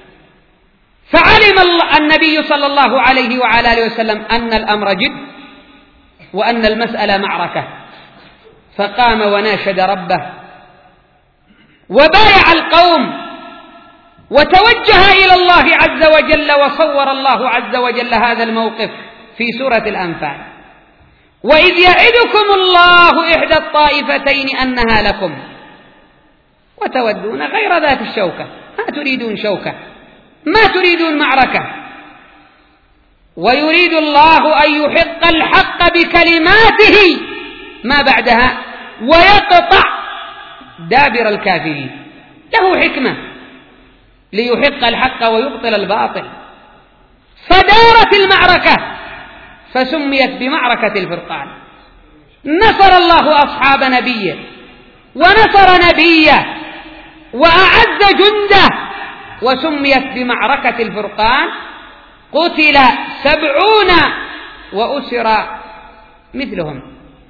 S1: فعلم النبي صلى الله عليه وعلى آله وسلم أن الأمر جد وأن المسألة معركة، فقام وناشد ربه وبايع القوم وتوجه إلى الله عز وجل، وصور الله عز وجل هذا الموقف في سورة الأنفال: وإذ يعدكم الله إحدى الطائفتين أنها لكم وتودون غير ذات الشوكة، ما تريدون شوكة، ما تريدون معركة، ويريد الله أن يحق الحق بكلماته ما بعدها ويقطع دابر الكافرين. له حكمة ليحق الحق ويبطل الباطل. فدارت المعركة فسميت بمعركة الفرقان. نصر الله أصحاب نبيه ونصر نبيه وأعز جنده، وسميت بمعركة الفرقان. قتل سبعون وأسر مثلهم.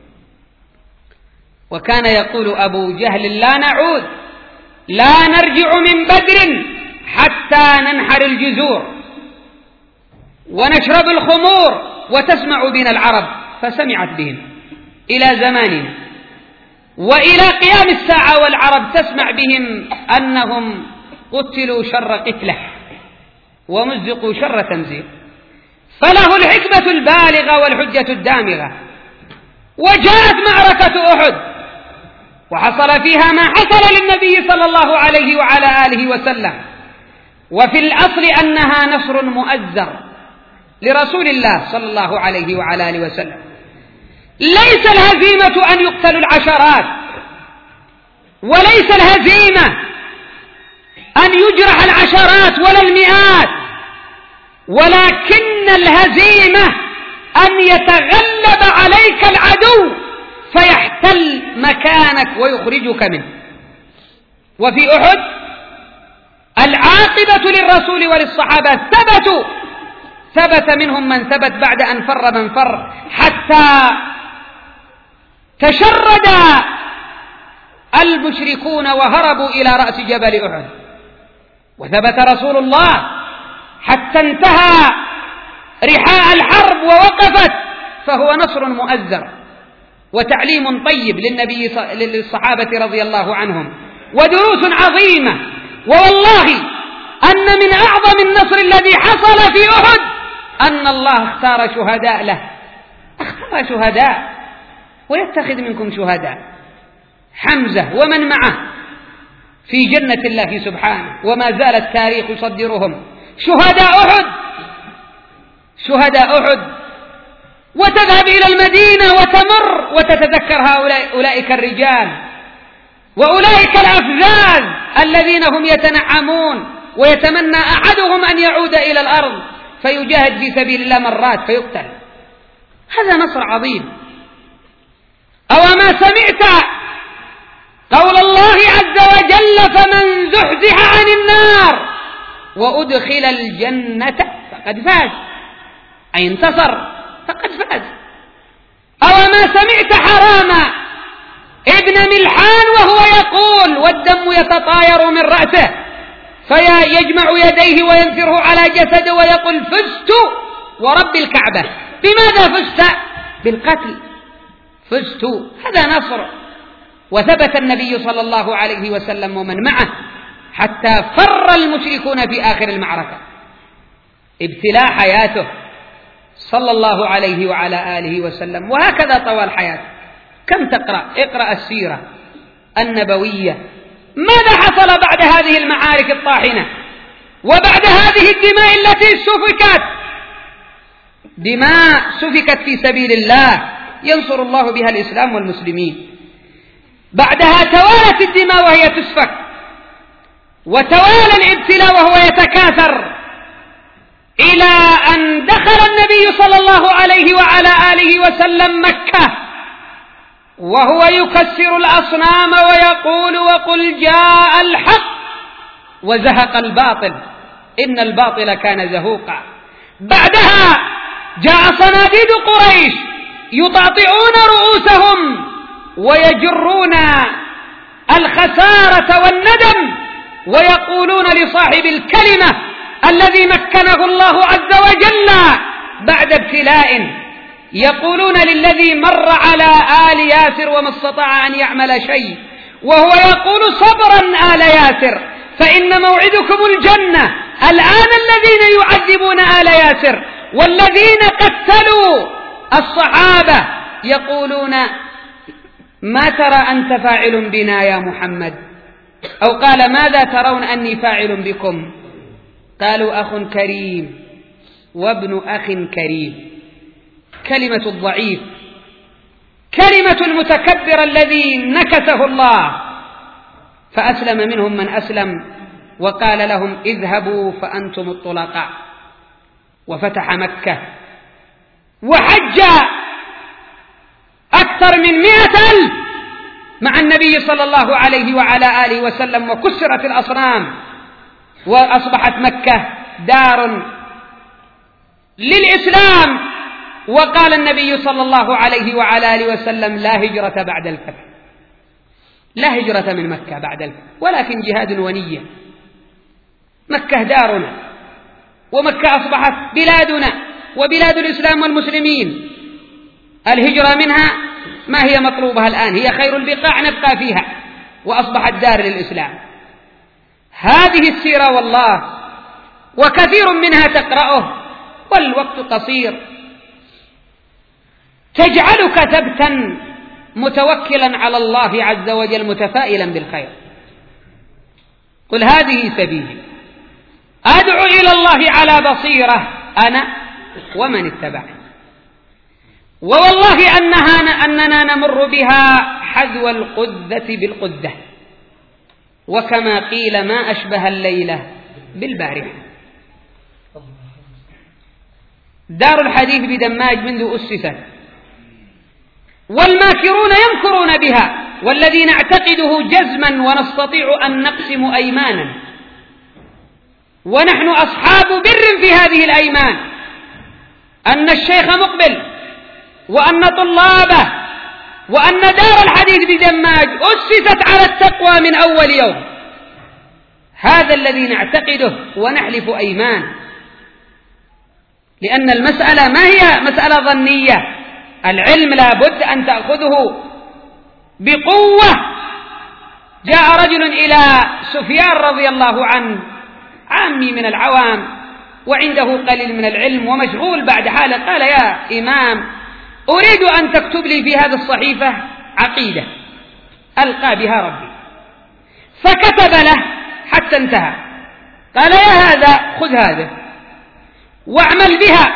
S1: وكان يقول أبو جهل: لا نعود، لا نرجع من بدر حتى ننحر الجزور ونشرب الخمور وتسمع بنا العرب. فسمعت بهم إلى زماننا وإلى قيام الساعة، والعرب تسمع بهم أنهم قتلوا شر قتله ومزقوا شر تمزيق. فله الحكمة البالغة والحجة الدامغة. وجاءت معركة أحد وحصل فيها ما حصل للنبي صلى الله عليه وعلى آله وسلم، وفي الأصل أنها نصر مؤزر لرسول الله صلى الله عليه وعلى آله وسلم. ليس الهزيمة أن يقتل العشرات، وليس الهزيمة أن يجرح العشرات ولا المئات، ولكن الهزيمة أن يتغلب عليك العدو فيحتل مكانك ويخرجك منه. وفي أحد العاقبة للرسول وللصحابة ثبتوا، ثبت منهم من ثبت بعد أن فر من فر، حتى تشرد المشركون وهربوا إلى رأس جبل أحد، وثبت رسول الله حتى انتهى رحاء الحرب ووقفت، فهو نصر مؤزر وتعليم طيب للنبي للصحابة رضي الله عنهم، ودروس عظيمة. ووالله أن من أعظم النصر الذي حصل في أحد أن الله اختار شهداء له، اختار شهداء ويتخذ منكم شهداء. حمزة ومن معه في جنة الله سبحانه، وما زال التاريخ يصدرهم شهداء أحد، شهداء أحد. وتذهب إلى المدينة وتمر وتتذكر هؤلاء أولئك الرجال وأولئك الأفذاذ الذين هم يتنعمون، ويتمنى أحدهم أن يعود إلى الأرض فيجاهد في سبيل الله مرات فيقتل. هذا نصر عظيم. أوما سمعت قول الله عز وجل: فمن زحزح عن النار وأدخل الجنة فقد فاز، أي انتصر فقد فاز. أوما سمعت حرام ابن ملحان وهو يقول والدم يتطاير من رأسه فيجمع يديه وينثره على جسده ويقول: فزت ورب الكعبة. بماذا فزت؟ بالقتل فزت. هذا نصر. وثبت النبي صلى الله عليه وسلم ومن معه حتى فر المشركون في آخر المعركة. ابتلاء حياته صلى الله عليه وعلى آله وسلم، وهكذا طوال حياته. كم تقرأ؟ اقرأ السيرة النبوية. ماذا حصل بعد هذه المعارك الطاحنة وبعد هذه الدماء التي سفكت؟ دماء سفكت في سبيل الله ينصر الله بها الإسلام والمسلمين. بعدها توالت الدماء وهي تسفك، وتوالى الابتلاء وهو يتكاثر، إلى أن دخل النبي صلى الله عليه وعلى آله وسلم مكة، وهو يكسر الأصنام ويقول وقل جاء الحق وزهق الباطل إن الباطل كان زهوقا. بعدها جاء صناديد قريش يطاطئون رؤوسهم ويجرون الخسارة والندم ويقولون لصاحب الكلمة الذي مكنه الله عز وجل بعد ابتلاء، يقولون للذي مر على آل ياسر وما استطاع أن يعمل شيء وهو يقول صبرا آل ياسر فإن موعدكم الجنة، الآن الذين يعذبون آل ياسر والذين قتلوا الصحابة يقولون ما ترى أنت فاعل بنا يا محمد؟ أو قال ماذا ترون أني فاعل بكم؟ قالوا أخ كريم وابن أخ كريم. كلمة الضعيف، كلمة المتكبر الذي نكسه الله، فأسلم منهم من أسلم وقال لهم اذهبوا فأنتم الطلقاء، وفتح مكة وحج أكثر من مئة ألف مع النبي صلى الله عليه وعلى آله وسلم، وكسرت الأصنام وأصبحت مكة دار للإسلام. وقال النبي صلى الله عليه وعلى آله وسلم لا هجرة بعد الفتح، لا هجرة من مكة بعد الفتح ولكن جهاد ونية. مكة دارنا ومكة أصبحت بلادنا وبلاد الإسلام والمسلمين، الهجرة منها ما هي مطلوبها الآن، هي خير البقاع نبقى فيها وأصبحت دار للإسلام. هذه السيرة والله وكثير منها تقرأه والوقت قصير تجعلك ثبتا متوكلا على الله عز وجل متفائلا بالخير. قل هذه سبيلي أدعو إلى الله على بصيرة أنا ومن اتبعني. ووالله أنها أننا نمر بها حذو القذة بالقذة، وكما قيل ما أشبه الليلة بالبارحة. دار الحديث بدماج منذ أسست والماكرون يمكرون بها، والذي نعتقده جزما ونستطيع أن نقسم أيمانا، ونحن أصحاب بر في هذه الأيمان، أن الشيخ مقبل وأن طلابه وأن دار الحديث بدماج أسست على التقوى من أول يوم. هذا الذي نعتقده ونحلف أيمان، لأن المسألة ما هي مسألة ظنية، العلم لا بد أن تأخذه بقوة. جاء رجل إلى سفيان رضي الله عنه، عامي من العوام وعنده قليل من العلم ومشغول بعد حاله، قال يا إمام أريد أن تكتب لي في هذه الصحيفة عقيدة ألقى بها ربي، فكتب له حتى انتهى. قال يا هذا خذ هذا واعمل بها،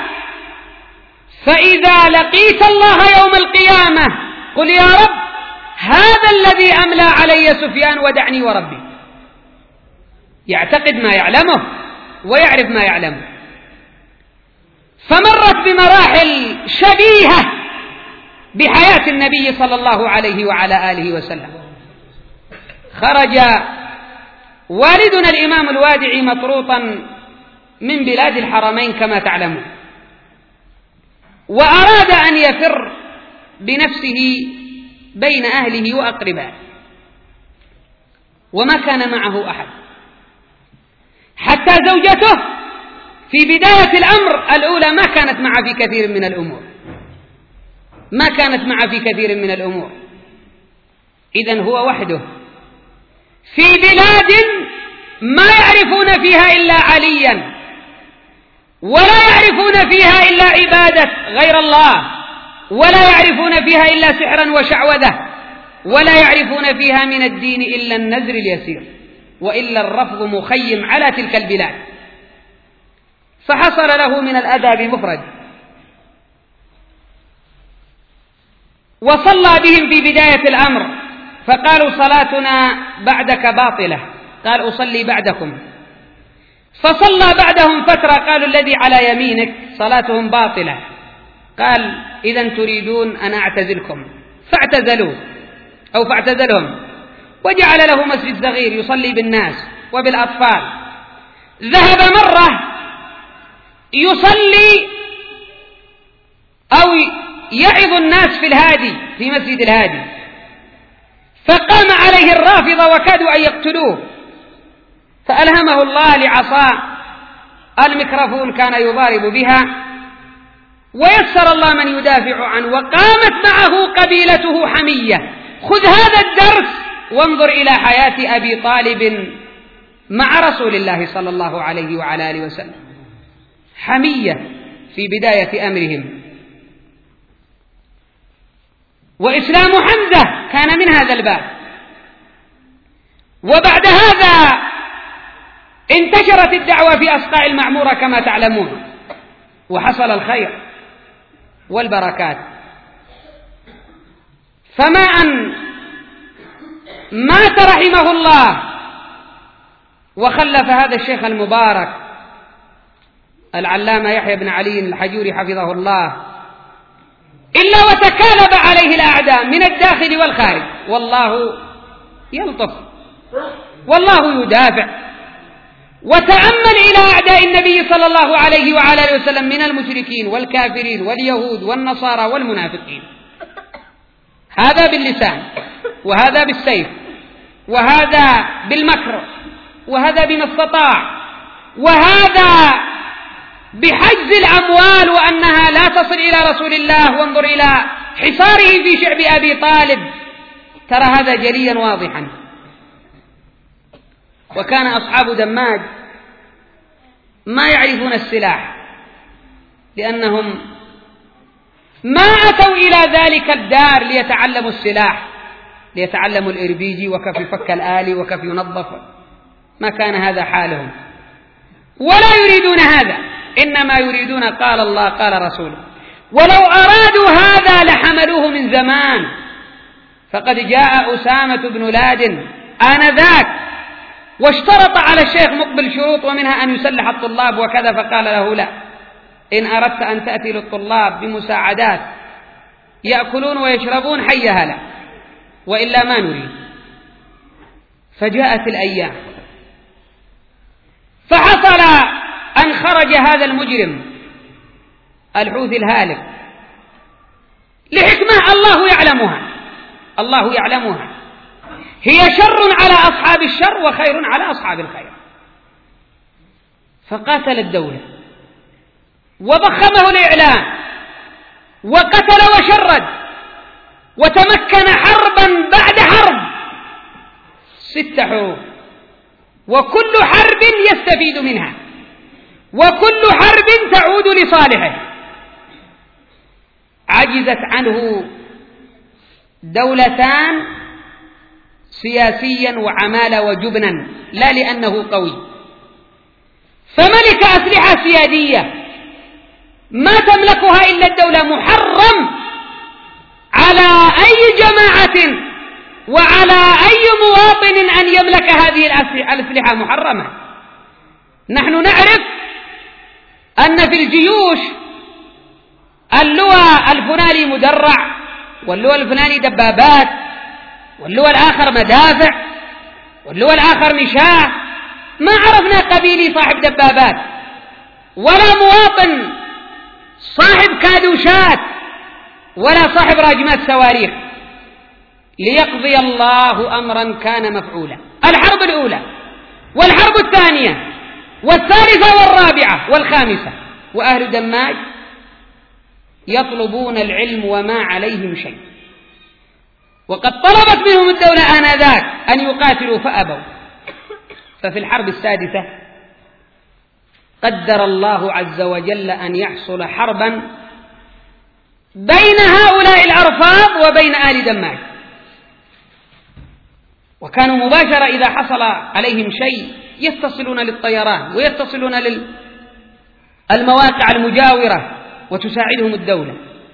S1: فإذا لقيت الله يوم القيامة قل يا رب هذا الذي أملى علي سفيان ودعني وربي. يعتقد ما يعلمه ويعرف ما يعلمه. فمرت بمراحل شبيهة بحياة النبي صلى الله عليه وعلى آله وسلم. خرج والدنا الإمام الوادعي مطروطا من بلاد الحرمين كما تعلمون، وأراد أن يفر بنفسه بين أهله وأقربائه، وما كان معه أحد، حتى زوجته في بداية الأمر الأولى ما كانت معه في كثير من الأمور، ما كانت معه في كثير من الأمور. إذن هو وحده في بلاد ما يعرفون فيها إلا عليا، ولا يعرفون فيها إلا عبادة غير الله، ولا يعرفون فيها إلا سحرا وشعوذة، ولا يعرفون فيها من الدين إلا النذر اليسير، وإلا الرفض مخيم على تلك البلاد. فحصل له من الأذى بمفرد، وصلى بهم في بداية الأمر، فقالوا صلاتنا بعدك باطلة، قال أصلي بعدكم. فصلى بعدهم فترة، قالوا الذي على يمينك صلاتهم باطلة، قال إذن تريدون أن أعتزلكم، فاعتزلوه أو فاعتزلهم وجعل له مسجد صغير يصلي بالناس وبالأطفال. ذهب مرة يصلي أو يعظ الناس في الهادي في مسجد الهادي، فقام عليه الرافضة وكادوا أن يقتلوه، فألهمه الله لعصا الميكروفون كان يضارب بها، ويسر الله من يدافع عنه، وقامت معه قبيلته حمية. خذ هذا الدرس وانظر إلى حياة أبي طالب مع رسول الله صلى الله عليه وعلى آله وسلم، حمية في بداية أمرهم. وإسلام حمزة كان من هذا الباب. وبعد هذا انتشرت الدعوة في أصقاع المعمورة كما تعلمون، وحصل الخير والبركات. فما أن مات رحمه الله وخلف هذا الشيخ المبارك العلامة يحيى بن علي الحجوري حفظه الله، إلا وتكالب عليه الأعداء من الداخل والخارج، والله يلطف والله يدافع. وتأمل إلى أعداء النبي صلى الله عليه وعلى آله وسلم من المشركين والكافرين واليهود والنصارى والمنافقين، هذا باللسان وهذا بالسيف وهذا بالمكر وهذا بما استطاع، وهذا بحجز الأموال وأنها لا تصل إلى رسول الله. وانظر إلى حصاره في شعب أبي طالب، ترى هذا جليا واضحا. وكان أصحاب دماج ما يعرفون السلاح، لأنهم ما أتوا إلى ذلك الدار ليتعلموا السلاح، ليتعلموا الإربيجي وكيف يفك الآلي وكيف ينظف، ما كان هذا حالهم، ولا يريدون هذا، إنما يريدون قال الله قال رسوله. ولو أرادوا هذا لحملوه من زمان، فقد جاء أسامة بن لادن آنذاك واشترط على الشيخ مقبل شروط، ومنها أن يسلح الطلاب وكذا، فقال له لا، إن أردت أن تأتي للطلاب بمساعدات يأكلون ويشربون حيها لا، وإلا ما نريد. فجاءت الأيام، فحصل أن خرج هذا المجرم الحوثي الهالك لحكمة الله يعلمها الله يعلمها هي شر على أصحاب الشر وخير على أصحاب الخير. فقاتل الدولة وضخمه الإعلام وقتل وشرد، وتمكن حربا بعد حرب، ست حروب، وكل حرب يستفيد منها، وكل حرب تعود لصالحه. عجزت عنه دولتان سياسيا وعمالة وجبنا، لا لأنه قوي، فملك أسلحة سيادية ما تملكها إلا الدولة، محرم على أي جماعة وعلى أي مواطن أن يملك هذه الأسلحة، محرمة. نحن نعرف أن في الجيوش اللواء الفلاني مدرع، واللواء الفلاني دبابات، واللواء الآخر مدافع، واللواء الآخر مشاة. ما عرفنا قبيلي صاحب دبابات، ولا مواطن صاحب كادوشات، ولا صاحب راجمات صواريخ، ليقضي الله أمرا كان مفعولا. الحرب الأولى والحرب الثانية والثالثة والرابعة والخامسة، وأهل دماج يطلبون العلم وما عليهم شيء، وقد طلبت منهم الدولة آنذاك أن يقاتلوا فأبوا. ففي الحرب السادسة قدر الله عز وجل أن يحصل حربا بين هؤلاء الأرفاض وبين آل دماج، وكانوا مباشرة إذا حصل عليهم شيء يتصلون للطيران ويتصلون للمواقع المجاورة وتساعدهم الدولة.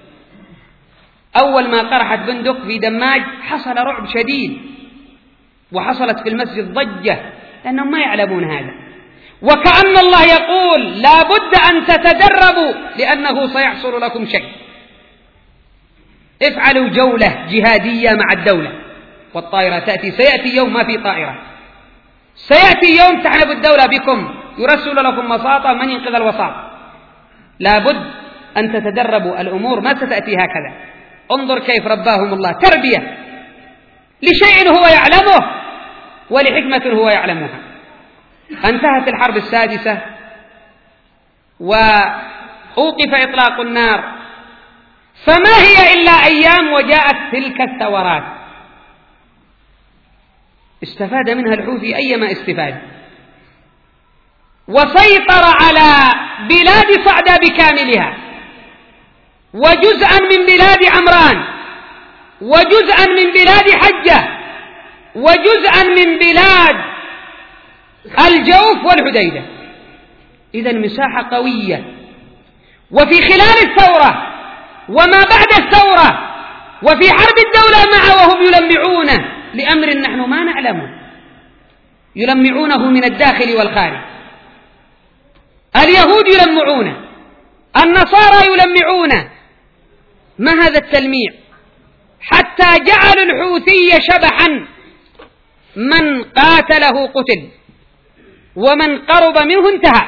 S1: أول ما قرحت بندق في دماج حصل رعب شديد، وحصلت في المسجد ضجة، لأنهم ما يعلمون هذا، وكأن الله يقول لا بد أن تتدربوا لأنه سيحصل لكم شيء. افعلوا جولة جهادية مع الدولة والطائرة تأتي. سيأتي يوم ما في طائرة، سيأتي يوم تحلب الدولة بكم، يرسل لكم وساطة، من ينقذ الوساط؟ لابد أن تتدربوا، الأمور ما ستأتي هكذا. انظر كيف رباهم الله تربية لشيء هو يعلمه ولحكمة هو يعلمها. انتهت الحرب السادسة وأوقف إطلاق النار، فما هي إلا أيام وجاءت تلك الثورات استفاد منها الحوثي أيما استفاد، وسيطر على بلاد صعدة بكاملها، وجزءا من بلاد عمران، وجزءا من بلاد حجة، وجزءا من بلاد الجوف والحديدة. إذن مساحة قوية. وفي خلال الثورة وما بعد الثورة وفي حرب الدولة معه وهم يلمعونه لأمر نحن ما نعلمه، يلمعونه من الداخل والخارج. اليهود يلمعونه، النصارى يلمعونه. ما هذا التلميع؟ حتى جعلوا الحوثي شبحا، من قاتله قتل ومن قرب منه انتهى.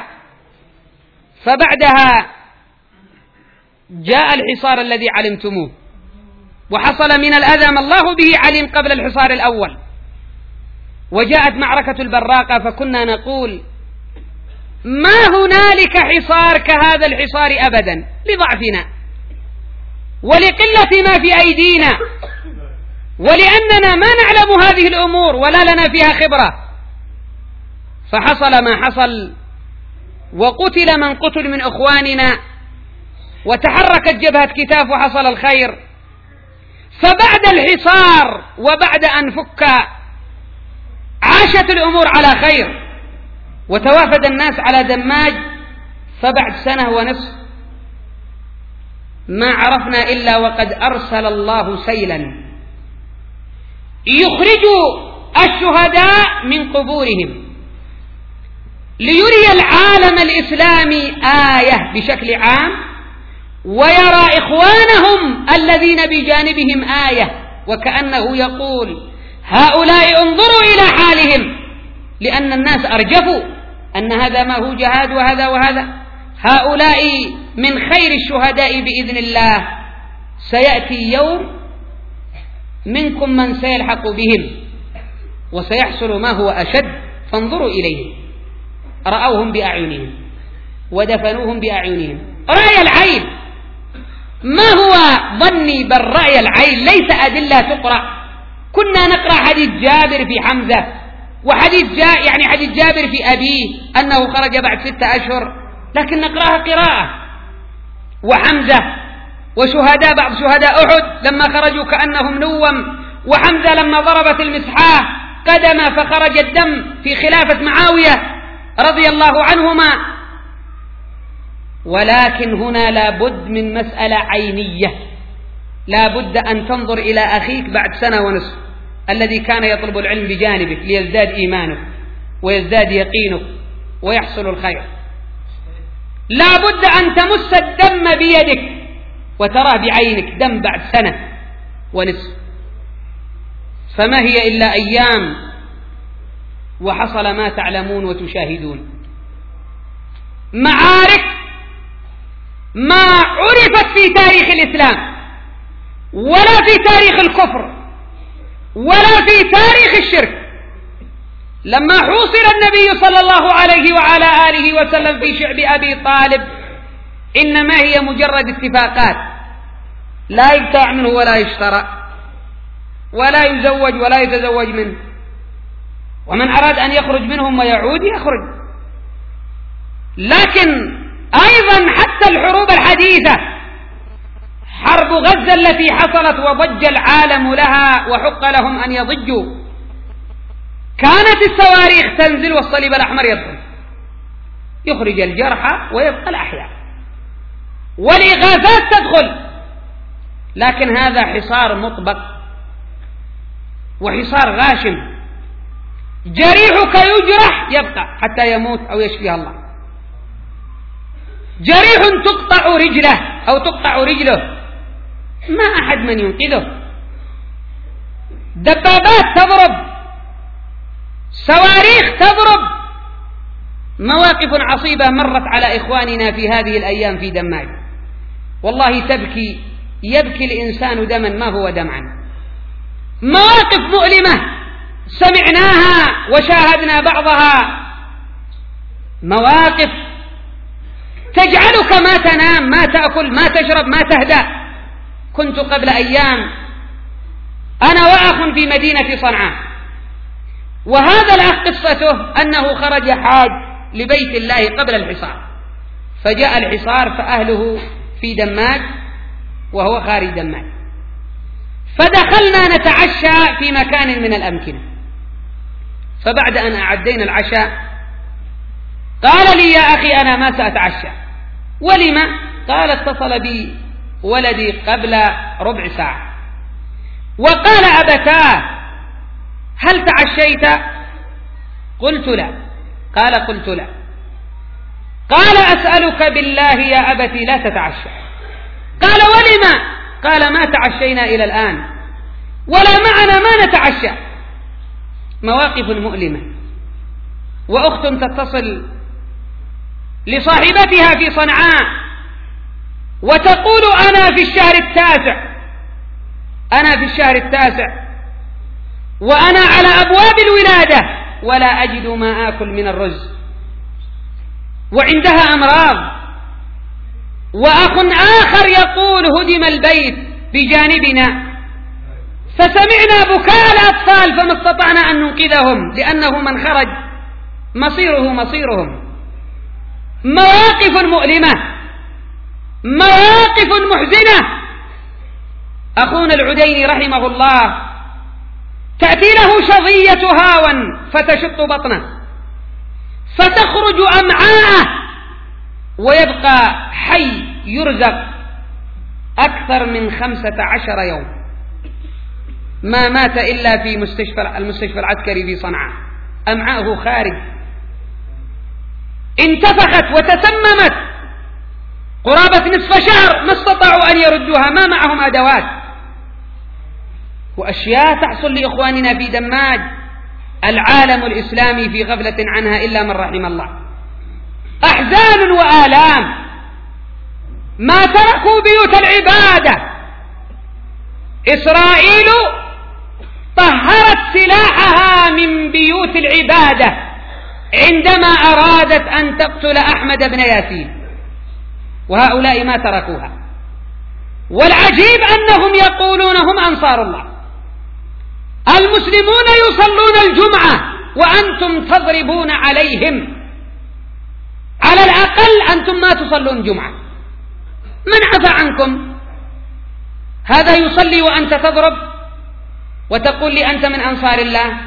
S1: فبعدها جاء الحصار الذي علمتموه، وحصل من الأذى ما الله به عليم قبل الحصار الأول، وجاءت معركة البراقة، فكنا نقول ما هنالك حصار كهذا الحصار أبدا، لضعفنا ولقلة ما في أيدينا، ولأننا ما نعلم هذه الأمور ولا لنا فيها خبرة. فحصل ما حصل، وقتل من قتل من إخواننا، وتحركت جبهة كتاف وحصل الخير. فبعد الحصار وبعد أن فك عاشت الأمور على خير، وتوافد الناس على دماج. فبعد سنة ونصف ما عرفنا إلا وقد أرسل الله سيلا يخرج الشهداء من قبورهم ليري العالم الإسلامي آية بشكل عام، ويرى إخوانهم الذين بجانبهم آية، وكأنه يقول هؤلاء انظروا إلى حالهم، لأن الناس أرجفوا أن هذا ما هو جهاد وهذا وهذا. هؤلاء من خير الشهداء بإذن الله. سيأتي يوم منكم من سيلحق بهم وسيحصل ما هو أشد، فانظروا إليهم. رأوهم بأعينهم ودفنوهم بأعينهم رأي العين، ما هو ظني بل رأي العين، ليس أدلة تقرأ. كنا نقرأ حديث جابر في حمزة، وحديث جا يعني حديث جابر في أبيه أنه خرج بعد ستة أشهر، لكن نقرأها قراءة. وحمزة وشهداء بعض شهداء أحد لما خرجوا كأنهم نوم، وحمزة لما ضربت المسحاه قدم فخرج الدم في خلافة معاوية رضي الله عنهما. ولكن هنا لابد من مسألة عينية، لابد أن تنظر إلى أخيك بعد سنة ونصف الذي كان يطلب العلم بجانبك ليزداد إيمانك ويزداد يقينك ويحصل الخير. لابد أن تمس الدم بيدك وترى بعينك دم بعد سنة ونصف. فما هي إلا أيام وحصل ما تعلمون وتشاهدون. معارك ما عرفت في تاريخ الإسلام ولا في تاريخ الكفر ولا في تاريخ الشرك. لما حوصر النبي صلى الله عليه وعلى آله وسلم في شعب أبي طالب إنما هي مجرد اتفاقات، لا يبتاع منه ولا يشترى ولا يزوج ولا يتزوج منه، ومن أراد أن يخرج منهم ويعود يخرج. لكن أيضا حتى الحروب الحديثة، حرب غزة التي حصلت وضج العالم لها وحق لهم أن يضجوا، كانت الصواريخ تنزل والصليب الأحمر يدخل يخرج الجرحى ويبقى الأحياء، والإغاثات تدخل. لكن هذا حصار مطبق وحصار غاشم، جريحك يجرح يبقى حتى يموت أو يشفيه الله، جريح تقطع رجله أو تقطع رجله ما أحد من ينقذه، دبابات تضرب، صواريخ تضرب. مواقف عصيبة مرت على إخواننا في هذه الأيام في دماج، والله تبكي، يبكي الإنسان دما ما هو دمعا. مواقف مؤلمة سمعناها وشاهدنا بعضها، مواقف تجعلك ما تنام، ما تأكل، ما تشرب، ما تهدأ. كنت قبل أيام أنا وأخ في مدينة صنعاء، وهذا الأخ قصته أنه خرج حاج لبيت الله قبل الحصار، فجاء الحصار فأهله في دماج وهو خارج دماج، فدخلنا نتعشى في مكان من الأمكنة، فبعد أن أعدينا العشاء قال لي: يا أخي أنا ما سأتعشى. ولما؟ قال: اتصل بي ولدي قبل ربع ساعة وقال: أبتاه هل تعشيت؟ قلت لا. قال: قلت لا. قال: أسألك بالله يا أبتي لا تتعشى. قال: ولما؟ قال: ما تعشينا إلى الآن ولا معنا ما نتعشى. مواقف مؤلمة. وأخت تتصل لصاحبتها في صنعاء وتقول: أنا في الشهر التاسع أنا في الشهر التاسع وأنا على أبواب الولادة ولا أجد ما آكل من الرز، وعندها أمراض. وأخ آخر يقول: هدم البيت بجانبنا، فسمعنا بكاء الأطفال فما استطعنا أن ننقذهم لأنه من خرج مصيره مصيرهم. مواقف مؤلمة، مواقف محزنة. أخونا العديني رحمه الله تأتي له شظية هاون فتشق بطنه فتخرج أمعاءه ويبقى حي يرزق أكثر من خمسة عشر يوم، ما مات إلا في مستشفى المستشفى العسكري في صنعاء، أمعاءه خارج انتفخت وتسممت قرابة نصف شهر، ما استطاعوا أن يردوها، ما معهم أدوات. وأشياء تحصل لإخواننا في دماج العالم الإسلامي في غفلة عنها إلا من رحم الله. أحزان وآلام، ما تركوا بيوت العبادة. إسرائيل طهرت سلاحها من بيوت العبادة عندما أرادت أن تقتل أحمد بن ياسين، وهؤلاء ما تركوها. والعجيب أنهم يقولون هم أنصار الله، المسلمون يصلون الجمعة وأنتم تضربون عليهم، على الأقل أنتم ما تصلون جمعة، من عفى عنكم؟ هذا يصلي وأنت تضرب وتقول لي أنت من أنصار الله؟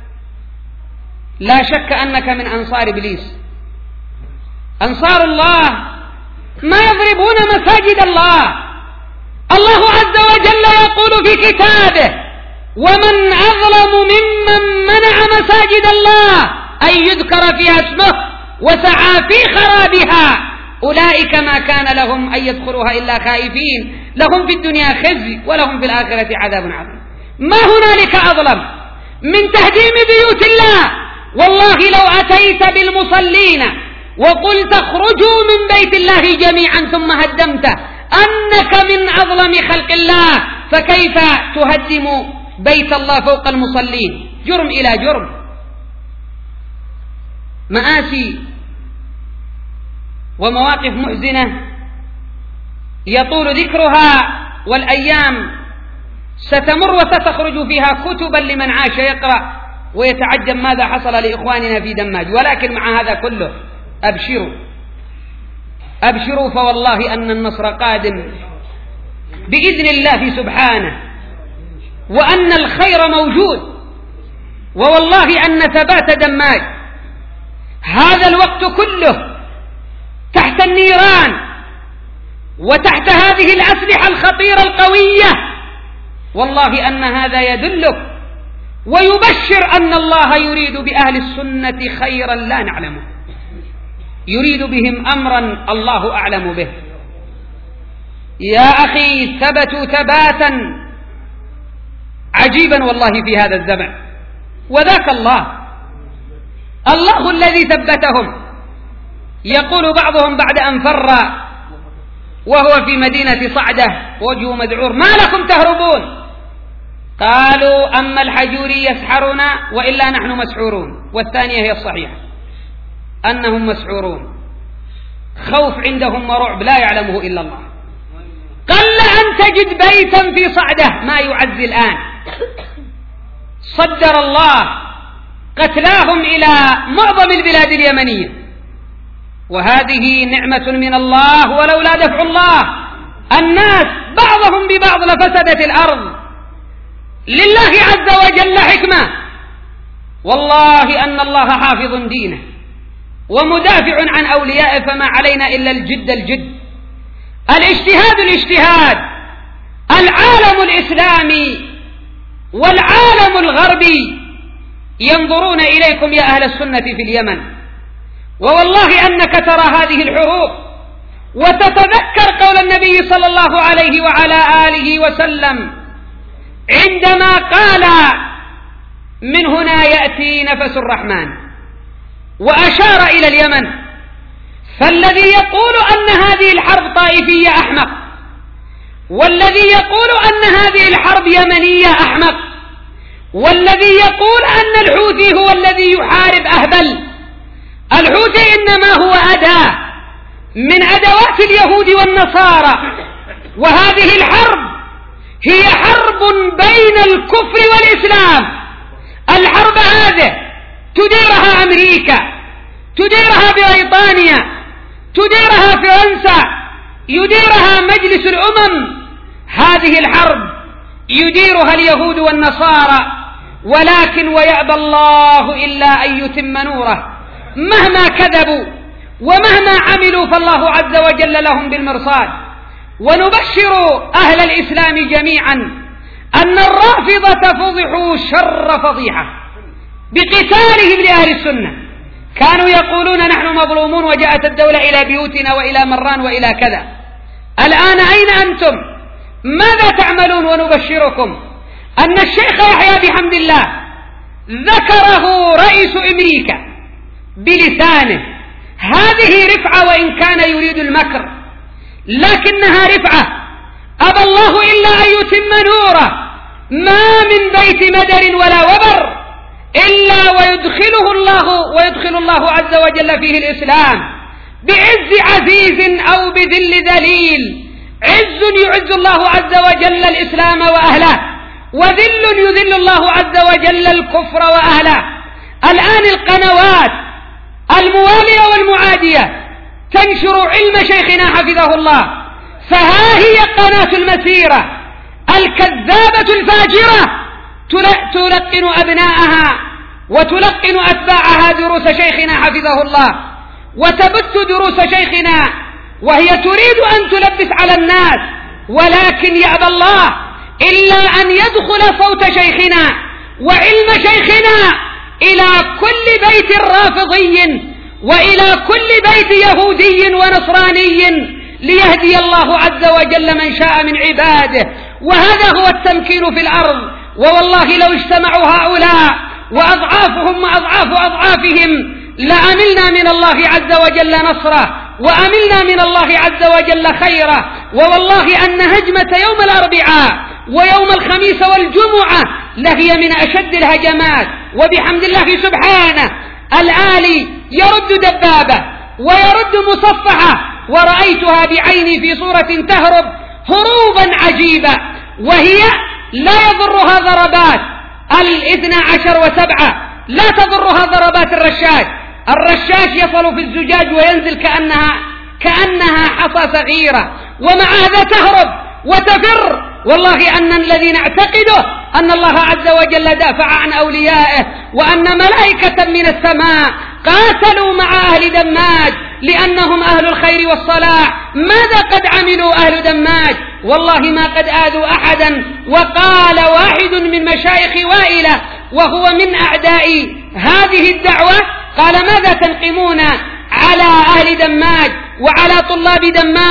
S1: لا شك أنك من أنصار إبليس. أنصار الله ما يضربون مساجد الله. الله عز وجل يقول في كتابه: ومن أظلم ممن منع مساجد الله أن يذكر فيها اسمه وسعى في خرابها، أولئك ما كان لهم أن يدخلوها إلا خائفين، لهم في الدنيا خزي ولهم في الآخرة عذاب عظيم. ما هنالك أظلم من تهديم بيوت الله. والله لو أتيت بالمصلين وقلت اخرجوا من بيت الله جميعا ثم هدمته أنك من أظلم خلق الله، فكيف تهدم بيت الله فوق المصلين؟ جرم إلى جرم. مآسي ومواقف محزنة يطول ذكرها، والأيام ستمر وستخرج فيها كتبا لمن عاش يقرأ ويتعجب ماذا حصل لإخواننا في دماج. ولكن مع هذا كله أبشروا أبشروا فوالله أن النصر قادم بإذن الله سبحانه، وأن الخير موجود، ووالله أن ثبات دماج هذا الوقت كله تحت النيران وتحت هذه الأسلحة الخطيرة القوية، والله أن هذا يدلك ويبشر أن الله يريد بأهل السنة خيرا لا نعلمه، يريد بهم أمرا الله أعلم به. يا أخي ثبتوا ثباتا عجيبا والله في هذا الزمن، وذاك الله الله الذي ثبتهم. يقول بعضهم بعد أن فر وهو في مدينة صعدة وجهه مذعور: ما لكم تهربون؟ قالوا: أما الحجوري يسحرنا وإلا نحن مسحورون. والثانية هي الصحيحة، أنهم مسحورون، خوف عندهم ورعب لا يعلمه إلا الله. قل أن تجد بيتا في صعدة ما يعزي الآن، صدر الله قتلاهم إلى معظم البلاد اليمنية، وهذه نعمة من الله، ولولا دفع الله الناس بعضهم ببعض لفسدت الأرض. لله عز وجل حكمة، والله أن الله حافظ دينه ومدافع عن أوليائه، فما علينا إلا الجد الجد، الاجتهاد الاجتهاد. العالم الإسلامي والعالم الغربي ينظرون إليكم يا أهل السنة في اليمن، ووالله أنك ترى هذه الحروب وتتذكر قول النبي صلى الله عليه وعلى آله وسلم عندما قال: من هنا يأتي نفس الرحمن، وأشار إلى اليمن. فالذي يقول أن هذه الحرب طائفية أحمق، والذي يقول أن هذه الحرب يمنية أحمق، والذي يقول أن الحوثي هو الذي يحارب أهبل. الحوثي إنما هو أداة من أدوات اليهود والنصارى، وهذه الحرب هي حرب بين الكفر والإسلام. الحرب هذه تديرها أمريكا، تديرها بريطانيا، تديرها فرنسا، يديرها مجلس الأمم. هذه الحرب يديرها اليهود والنصارى، ولكن ويأبى الله إلا أن يتم نوره. مهما كذبوا ومهما عملوا فالله عز وجل لهم بالمرصاد. ونبشر أهل الإسلام جميعا أن الرافضة فضحوا شر فضيحة بقتالهم لأهل السنة. كانوا يقولون: نحن مظلومون وجاءت الدولة إلى بيوتنا وإلى مران وإلى كذا. الآن أين أنتم؟ ماذا تعملون؟ ونبشركم أن الشيخ يحيى بحمد الله ذكره رئيس أمريكا بلسانه. هذه رفعة وإن كان يريد المكر، لكنها رفعة. أبى الله إلا أن يتم نوره. ما من بيت مدر ولا وبر إلا ويدخله الله ويدخل الله عز وجل فيه الإسلام بعز عزيز أو بذل ذليل. عز يعز الله عز وجل الإسلام وأهله، وذل يذل الله عز وجل الكفر وأهله. الآن القنوات الموالية والمعادية تنشر علم شيخنا حفظه الله، فها هي قناة المسيرة الكذابة الفاجرة تلقن أبناءها وتلقن أتباعها دروس شيخنا حفظه الله، وتبث دروس شيخنا، وهي تريد أن تلبس على الناس، ولكن يأبى الله إلا أن يدخل صوت شيخنا وعلم شيخنا إلى كل بيت رافضي وإلى كل بيت يهودي ونصراني، ليهدي الله عز وجل من شاء من عباده. وهذا هو التمكين في الأرض. ووالله لو اجتمعوا هؤلاء وأضعافهم وأضعاف أضعافهم لأملنا من الله عز وجل نصره، وأملنا من الله عز وجل خيره. ووالله أن هجمة يوم الأربعاء ويوم الخميس والجمعة لهي من أشد الهجمات، وبحمد الله سبحانه الآلي يرد دبابة ويرد مصفحة، ورأيتها بعيني في صورة تهرب هروبا عجيبة، وهي لا يضرها ضربات الاثنى عشر وسبعة، لا تضرها ضربات الرشاش. الرشاش يصل في الزجاج وينزل كأنها كأنها حصى صغيرة، ومع هذا تهرب وتفر. والله أن الذي نعتقده أن الله عز وجل دافع عن أوليائه، وأن ملائكة من السماء قاتلوا مع أهل دماج لأنهم أهل الخير والصلاح. ماذا قد عملوا أهل دماج؟ والله ما قد آذوا أحدا. وقال واحد من مشايخ وائلة وهو من أعداء هذه الدعوة، قال: ماذا تنقمون على أهل دماج وعلى طلاب دماج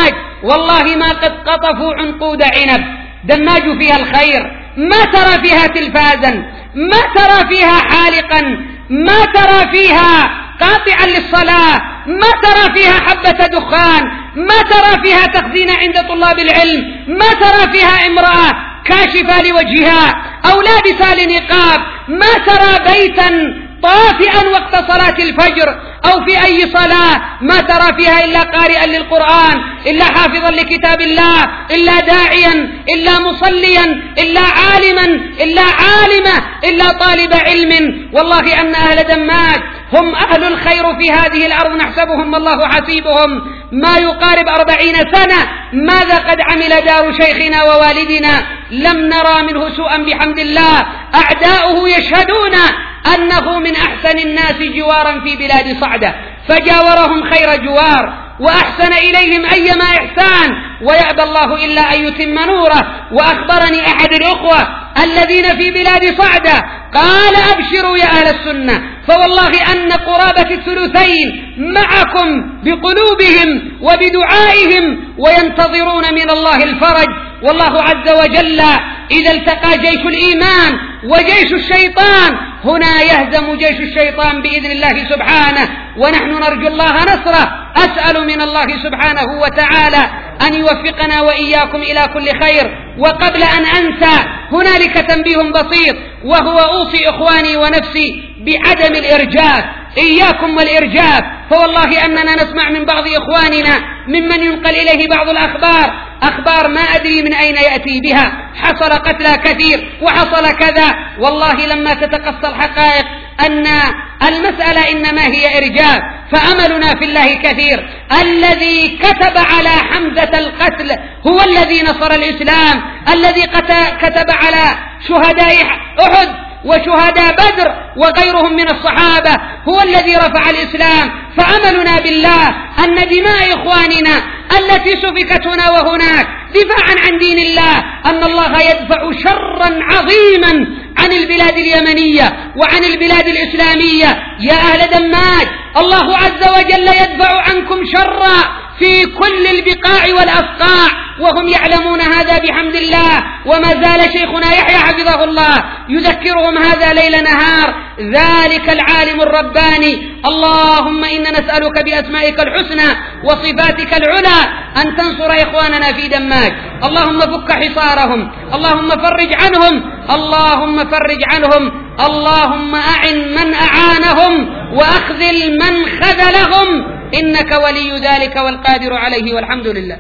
S1: والله ما قد قطفوا عنقود عنب. دماج فيها الخير، ما ترى فيها تلفازا، ما ترى فيها حالقا، ما ترى فيها قاطعا للصلاة، ما ترى فيها حبة دخان، ما ترى فيها تخزين عند طلاب العلم، ما ترى فيها امرأة كاشفة لوجهها أو لابسة لنقاب، ما ترى بيتا طافئا وقت صلاة الفجر أو في أي صلاة، ما ترى فيها إلا قارئا للقرآن، إلا حافظا لكتاب الله، إلا داعيا، إلا مصليا، إلا عالما، إلا عالمة، إلا طالب علم. والله أن أهل دماج هم أهل الخير في هذه الأرض، نحسبهم الله حسيبهم. ما يقارب أربعين سنة ماذا قد عمل دار شيخنا ووالدنا؟ لم نرى منه سوءا بحمد الله. أعداؤه يشهدون أنه من أحسن الناس جوارا في بلاد صعدة، فجاورهم خير جوار وأحسن إليهم أيما إحسان، ويأبى الله إلا أن يتم نوره. وأخبرني أحد الأخوة الذين في بلاد صعدة قال: أبشروا يا أهل السنة، فوالله أن قرابة الثلثين معكم بقلوبهم وبدعائهم وينتظرون من الله الفرج. والله عز وجل إذا التقى جيش الإيمان وجيش الشيطان هنا يهزم جيش الشيطان بإذن الله سبحانه، ونحن نرجو الله نصره. أسأل من الله سبحانه وتعالى أن يوفقنا وإياكم إلى كل خير. وقبل أن أنسى هنالك تنبيه بسيط، وهو أوصي إخواني ونفسي بعدم الإرجاف، إياكم والإرجاف. فوالله أننا نسمع من بعض إخواننا ممن ينقل إليه بعض الأخبار، أخبار ما أدري من أين يأتي بها، حصل قتلى كثير وحصل كذا. والله لما تتقصى الحقائق أن المسألة إنما هي إرجاف، فأملنا في الله كثير. الذي كتب على حمزة القتل هو الذي نصر الإسلام، الذي كتب على شهداء أحد وشهداء بدر وغيرهم من الصحابة هو الذي رفع الإسلام. فأملنا بالله أن دماء إخواننا التي سفكت هنا وهناك دفاعا عن دين الله، أن الله يدفع شرا عظيما عن البلاد اليمنية وعن البلاد الإسلامية. يا أهل دماج، الله عز وجل يدفع عنكم شرا في كل البقاع والأصقاع، وهم يعلمون هذا بحمد الله. وما زال شيخنا يحيى حفظه الله يذكرهم هذا ليل نهار، ذلك العالم الرباني. اللهم إنا نسألك بأسمائك الحسنى وصفاتك العلى أن تنصر إخواننا في دماج. اللهم فك حصارهم، اللهم فرج عنهم، اللهم فرج عنهم، اللهم أعن من أعانهم وأخذل من خذلهم، إنك ولي ذلك والقادر عليه، والحمد لله.